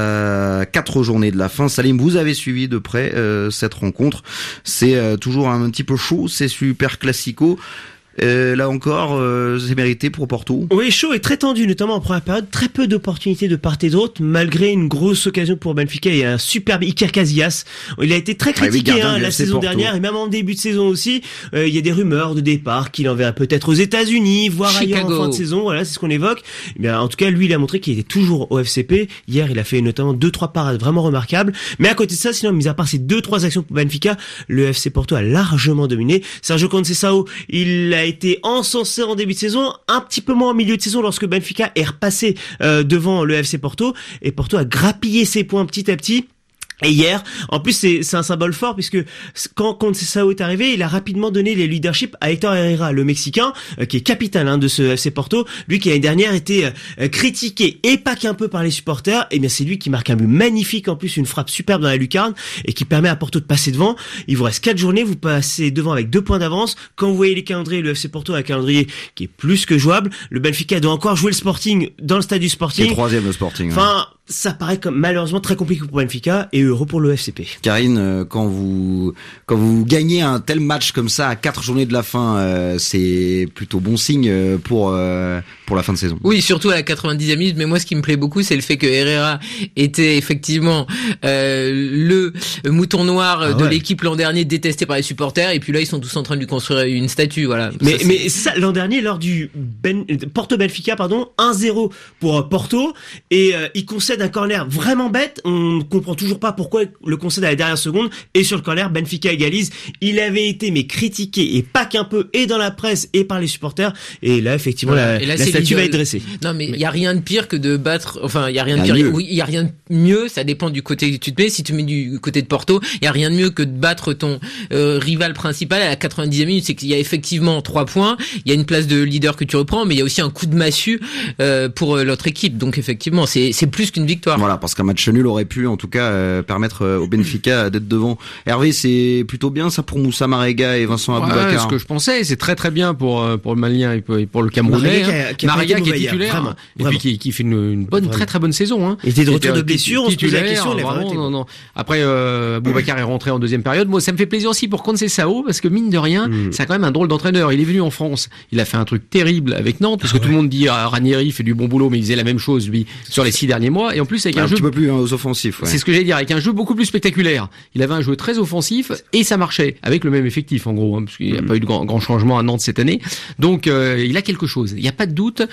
S3: à 4 journées de la fin. Salim, vous avez suivi de près cette rencontre. C'est toujours un petit peu chaud, c'est super classico. Là encore, c'est mérité pour Porto.
S6: Oui, chaud et très tendu, notamment en première période. Très peu d'opportunités de part et d'autre, malgré une grosse occasion pour Benfica. Il y a un superbe Iker Casillas. Il a été très critiqué la saison dernière et même en début de saison aussi. Il y a des rumeurs de départ qu'il enverra peut-être aux États-Unis, voire ailleurs en fin de saison. Voilà, c'est ce qu'on évoque. Eh bien, en tout cas, lui, il a montré qu'il était toujours au FCP. Hier, il a fait notamment 2-3 parades vraiment remarquables. Mais à côté de ça, sinon, mis à part ces 2-3 actions pour Benfica, le FC Porto a largement dominé. Sergio Conceição, il a été encensé en début de saison, un petit peu moins en milieu de saison lorsque Benfica est repassé devant le FC Porto, et Porto a grappillé ses points petit à petit. Et hier, en plus c'est un symbole fort puisque quand Conceição est arrivé, il a rapidement donné les leadership à Héctor Herrera, le Mexicain, qui est capitaine de ce FC Porto, lui qui l'année dernière était critiqué et pas qu'un peu par les supporters. Et bien c'est lui qui marque un but magnifique, en plus une frappe superbe dans la lucarne et qui permet à Porto de passer devant. Il vous reste 4 journées, vous passez devant avec 2 points d'avance. Quand vous voyez les calendriers, le FC Porto a un calendrier qui est plus que jouable. Le Benfica doit encore jouer le Sporting dans le stade du Sporting.
S3: C'est 3e le Sporting.
S6: Enfin, ça paraît comme malheureusement très compliqué pour Benfica et heureux pour le FCP.
S3: Karine, quand vous gagnez un tel match comme ça à 4 journées de la fin, c'est plutôt bon signe pour la fin de saison.
S4: Oui, surtout à la 90e minute, mais moi ce qui me plaît beaucoup, c'est le fait que Herrera était effectivement le mouton noir de l'équipe l'an dernier, détesté par les supporters, et puis là ils sont tous en train de lui construire une statue, voilà.
S6: Mais ça, l'an dernier, lors du Porto-Benfica, 1-0 pour Porto, et il concède un corner vraiment bête. On ne comprend toujours pas pourquoi le concède à la dernière seconde, et sur le corner, Benfica égalise. Il avait été critiqué, et pas qu'un peu, et dans la presse, et par les supporters, et là effectivement la statue va être dressée.
S4: Non mais il y a rien de pire que de battre, enfin il y a rien de pire, oui, il y a rien de mieux, ça dépend du côté que tu te mets. Si tu mets du côté de Porto, il y a rien de mieux que de battre ton rival principal à la 90e minute. C'est qu'il y a effectivement 3 points, il y a une place de leader que tu reprends, mais il y a aussi un coup de massue pour l'autre équipe. Donc effectivement, c'est plus qu'une victoire.
S3: Voilà, parce qu'un match nul aurait pu en tout cas permettre au Benfica d'être devant. Hervé, c'est plutôt bien ça pour Moussa Marega et Vincent Aboubakar.
S5: Ce que je pensais, c'est très très bien pour le Malien et pour le Camerounais. Marega qui est titulaire, et puis qui fait une bonne, très très bonne saison. Hein.
S6: Il était de retour de blessure, on se posait la question.
S5: Non. Après, Aboubakar est rentré en deuxième période. Moi, ça me fait plaisir aussi pour Conceição, parce que mine de rien, c'est quand même un drôle d'entraîneur. Il est venu en France, il a fait un truc terrible avec Nantes, parce que tout le monde dit Ranieri fait du bon boulot, mais il faisait la même chose lui sur les 6 derniers mois, et en plus avec un jeu
S3: un petit peu plus aux offensifs. Ouais.
S5: C'est ce que j'allais dire, avec un jeu beaucoup plus spectaculaire. Il avait un jeu très offensif et ça marchait avec le même effectif en gros, hein, parce qu'il n'y a pas eu de grand changement à Nantes cette année. Donc il a quelque chose. Il n'y a pas de doute.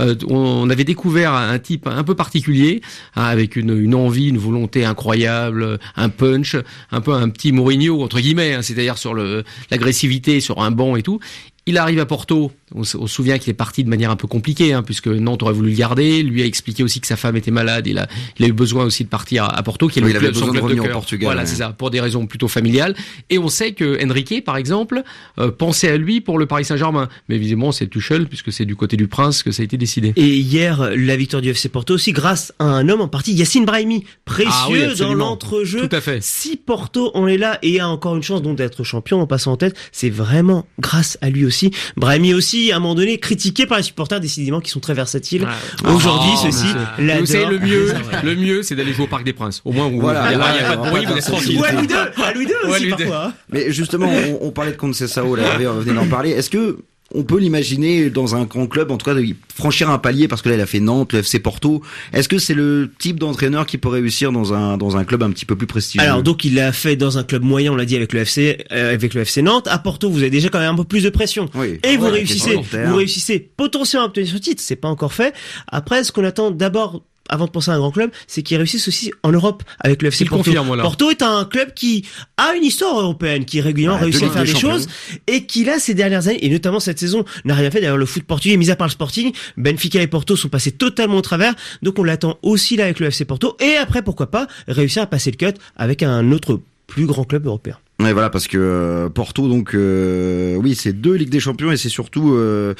S5: On avait découvert un type un peu particulier, hein, avec une envie, une volonté incroyable, un punch, un peu un petit Mourinho entre guillemets, hein, c'est-à-dire sur l'agressivité, sur un banc et tout. Il arrive à Porto, on se souvient qu'il est parti de manière un peu compliquée, hein, puisque Nantes aurait voulu le garder. Lui a expliqué aussi que sa femme était malade. Il a eu besoin aussi de partir à Porto, qui est le club, son club de cœur. Au Portugal. Voilà, c'est ça, pour des raisons plutôt familiales. Et on sait que Enrique, par exemple, pensait à lui pour le Paris Saint-Germain. Mais évidemment, c'est Tuchel, puisque c'est du côté du prince que ça a été décidé.
S6: Et hier, la victoire du FC Porto aussi, grâce à un homme en partie, Yassine Brahimi, précieux dans l'entrejeu.
S5: Tout à fait.
S6: Si Porto on est là et a encore une chance donc d'être champion en passant en tête, c'est vraiment grâce à lui aussi. Brahimi aussi, à un moment donné, critiqué par les supporters, décidément, qui sont très versatiles. Aujourd'hui, ceci,
S5: vous savez, le mieux, c'est d'aller jouer au Parc des Princes. Au moins, il n'y a pas de bruit, vous êtes tranquille.
S6: Ou à Louis II aussi, parfois.
S3: Mais justement, on parlait de Conceição, là, on venait d'en parler. Est-ce que on peut l'imaginer dans un grand club, en tout cas, de franchir un palier, parce que là, il a fait Nantes, le FC Porto. Est-ce que c'est le type d'entraîneur qui peut réussir dans un club un petit peu plus prestigieux?
S6: Alors, donc, il l'a fait dans un club moyen, on l'a dit, avec le FC Nantes. À Porto, vous avez déjà quand même un peu plus de pression.
S3: Oui.
S6: Et vous réussissez potentiellement à obtenir ce titre. C'est pas encore fait. Après, ce qu'on attend d'abord, avant de penser à un grand club, c'est qu'ils réussissent aussi en Europe avec le FC Porto. Porto est un club qui a une histoire européenne, qui régulièrement réussit à faire des choses, et qui là, ces dernières années, et notamment cette saison, n'a rien fait. D'ailleurs, le foot portugais, mis à part le Sporting, Benfica et Porto sont passés totalement au travers. Donc on l'attend aussi là avec le FC Porto, et après, pourquoi pas, réussir à passer le cut avec un autre plus grand club européen.
S3: Ouais, voilà, parce que Porto, donc oui, c'est 2 Ligues des Champions, et c'est surtout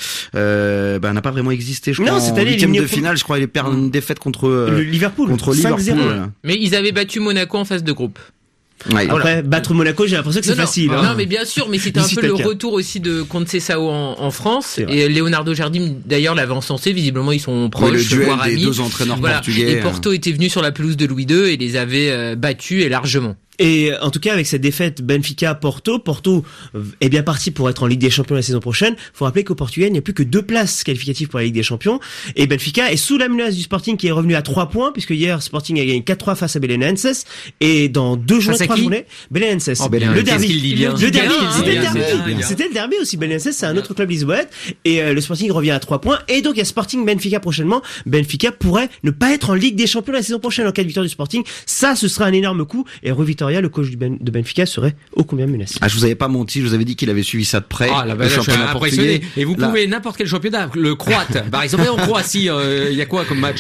S3: n'a pas vraiment existé, je crois.
S6: Non, cette année,
S3: en 8e de finale, je crois, il perd une défaite contre
S6: Liverpool.
S3: Contre Liverpool.
S4: Mais ils avaient battu Monaco en phase de groupe.
S3: Ouais,
S6: après, battre Monaco, j'ai l'impression que c'est facile.
S4: Non, mais bien sûr, mais c'était un peu le retour aussi de Conceição en France. Et Leonardo Jardim, d'ailleurs, l'avait encensé. Visiblement, ils sont proches, voire amis.
S3: Deux entraîneurs portugais.
S4: Et Porto était venu sur la pelouse de Louis II et les avait battus, et largement.
S6: Et en tout cas, avec cette défaite Benfica-Porto, Porto est bien parti pour être en Ligue des Champions la saison prochaine. Faut rappeler qu'au Portugal, il n'y a plus que 2 places qualificatives pour la Ligue des Champions. Et Benfica est sous la menace du Sporting, qui est revenu à 3 points, puisque hier, Sporting a gagné 4-3 face à Belenenses. Et dans 3 journées, Belenenses.
S5: Le derby.
S6: C'était le derby aussi. Belenenses, c'est un autre club lisboète. Et le Sporting revient à 3 points. Et donc, il y a Sporting Benfica prochainement. Benfica pourrait ne pas être en Ligue des Champions la saison prochaine en cas de victoire du Sporting. Ça, ce serait un énorme coup. Et le coach de Benfica serait ô combien menacé.
S3: Ah, je vous avais pas menti, je vous avais dit qu'il avait suivi ça de près.
S5: Le championnat portugais. Et vous pouvez n'importe quel championnat, le croate. Par exemple, en Croatie, il y a quoi comme match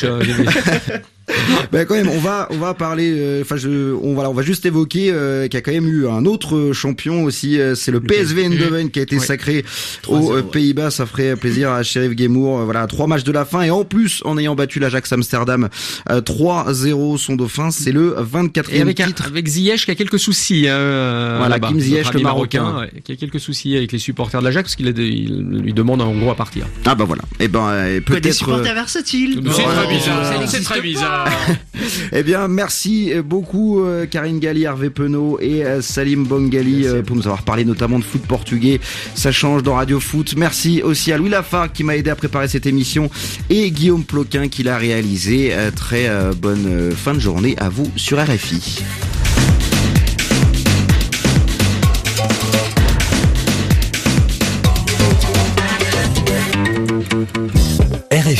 S3: Ben quand même, on va parler. On va juste évoquer qu'il y a quand même eu un autre champion aussi. C'est le PSV Eindhoven qui a été sacré aux Pays-Bas. Ça ferait plaisir à Sheriff Guémour. Voilà, 3 matchs de la fin, et en plus, en ayant battu l'Ajax Amsterdam 3-0, son dauphin, c'est le 24e titre.
S5: Avec Ziyech qui a quelques soucis.
S3: Voilà, Kim Ziyech, le Marocain,
S5: qui a quelques soucis avec les supporters de l'Ajax, parce qu'il lui demande en gros à partir.
S3: Ah bah voilà. Et peut-être
S6: des supporters versatiles.
S5: C'est très bizarre.
S3: Eh bien, merci beaucoup Karine Galli, Hervé Penaud et Salim Bongali pour nous avoir parlé notamment de foot portugais. Ça change dans Radio Foot. Merci aussi à Louis Lafargue qui m'a aidé à préparer cette émission et Guillaume Ploquin qui l'a réalisé. Très bonne fin de journée à vous sur RFI.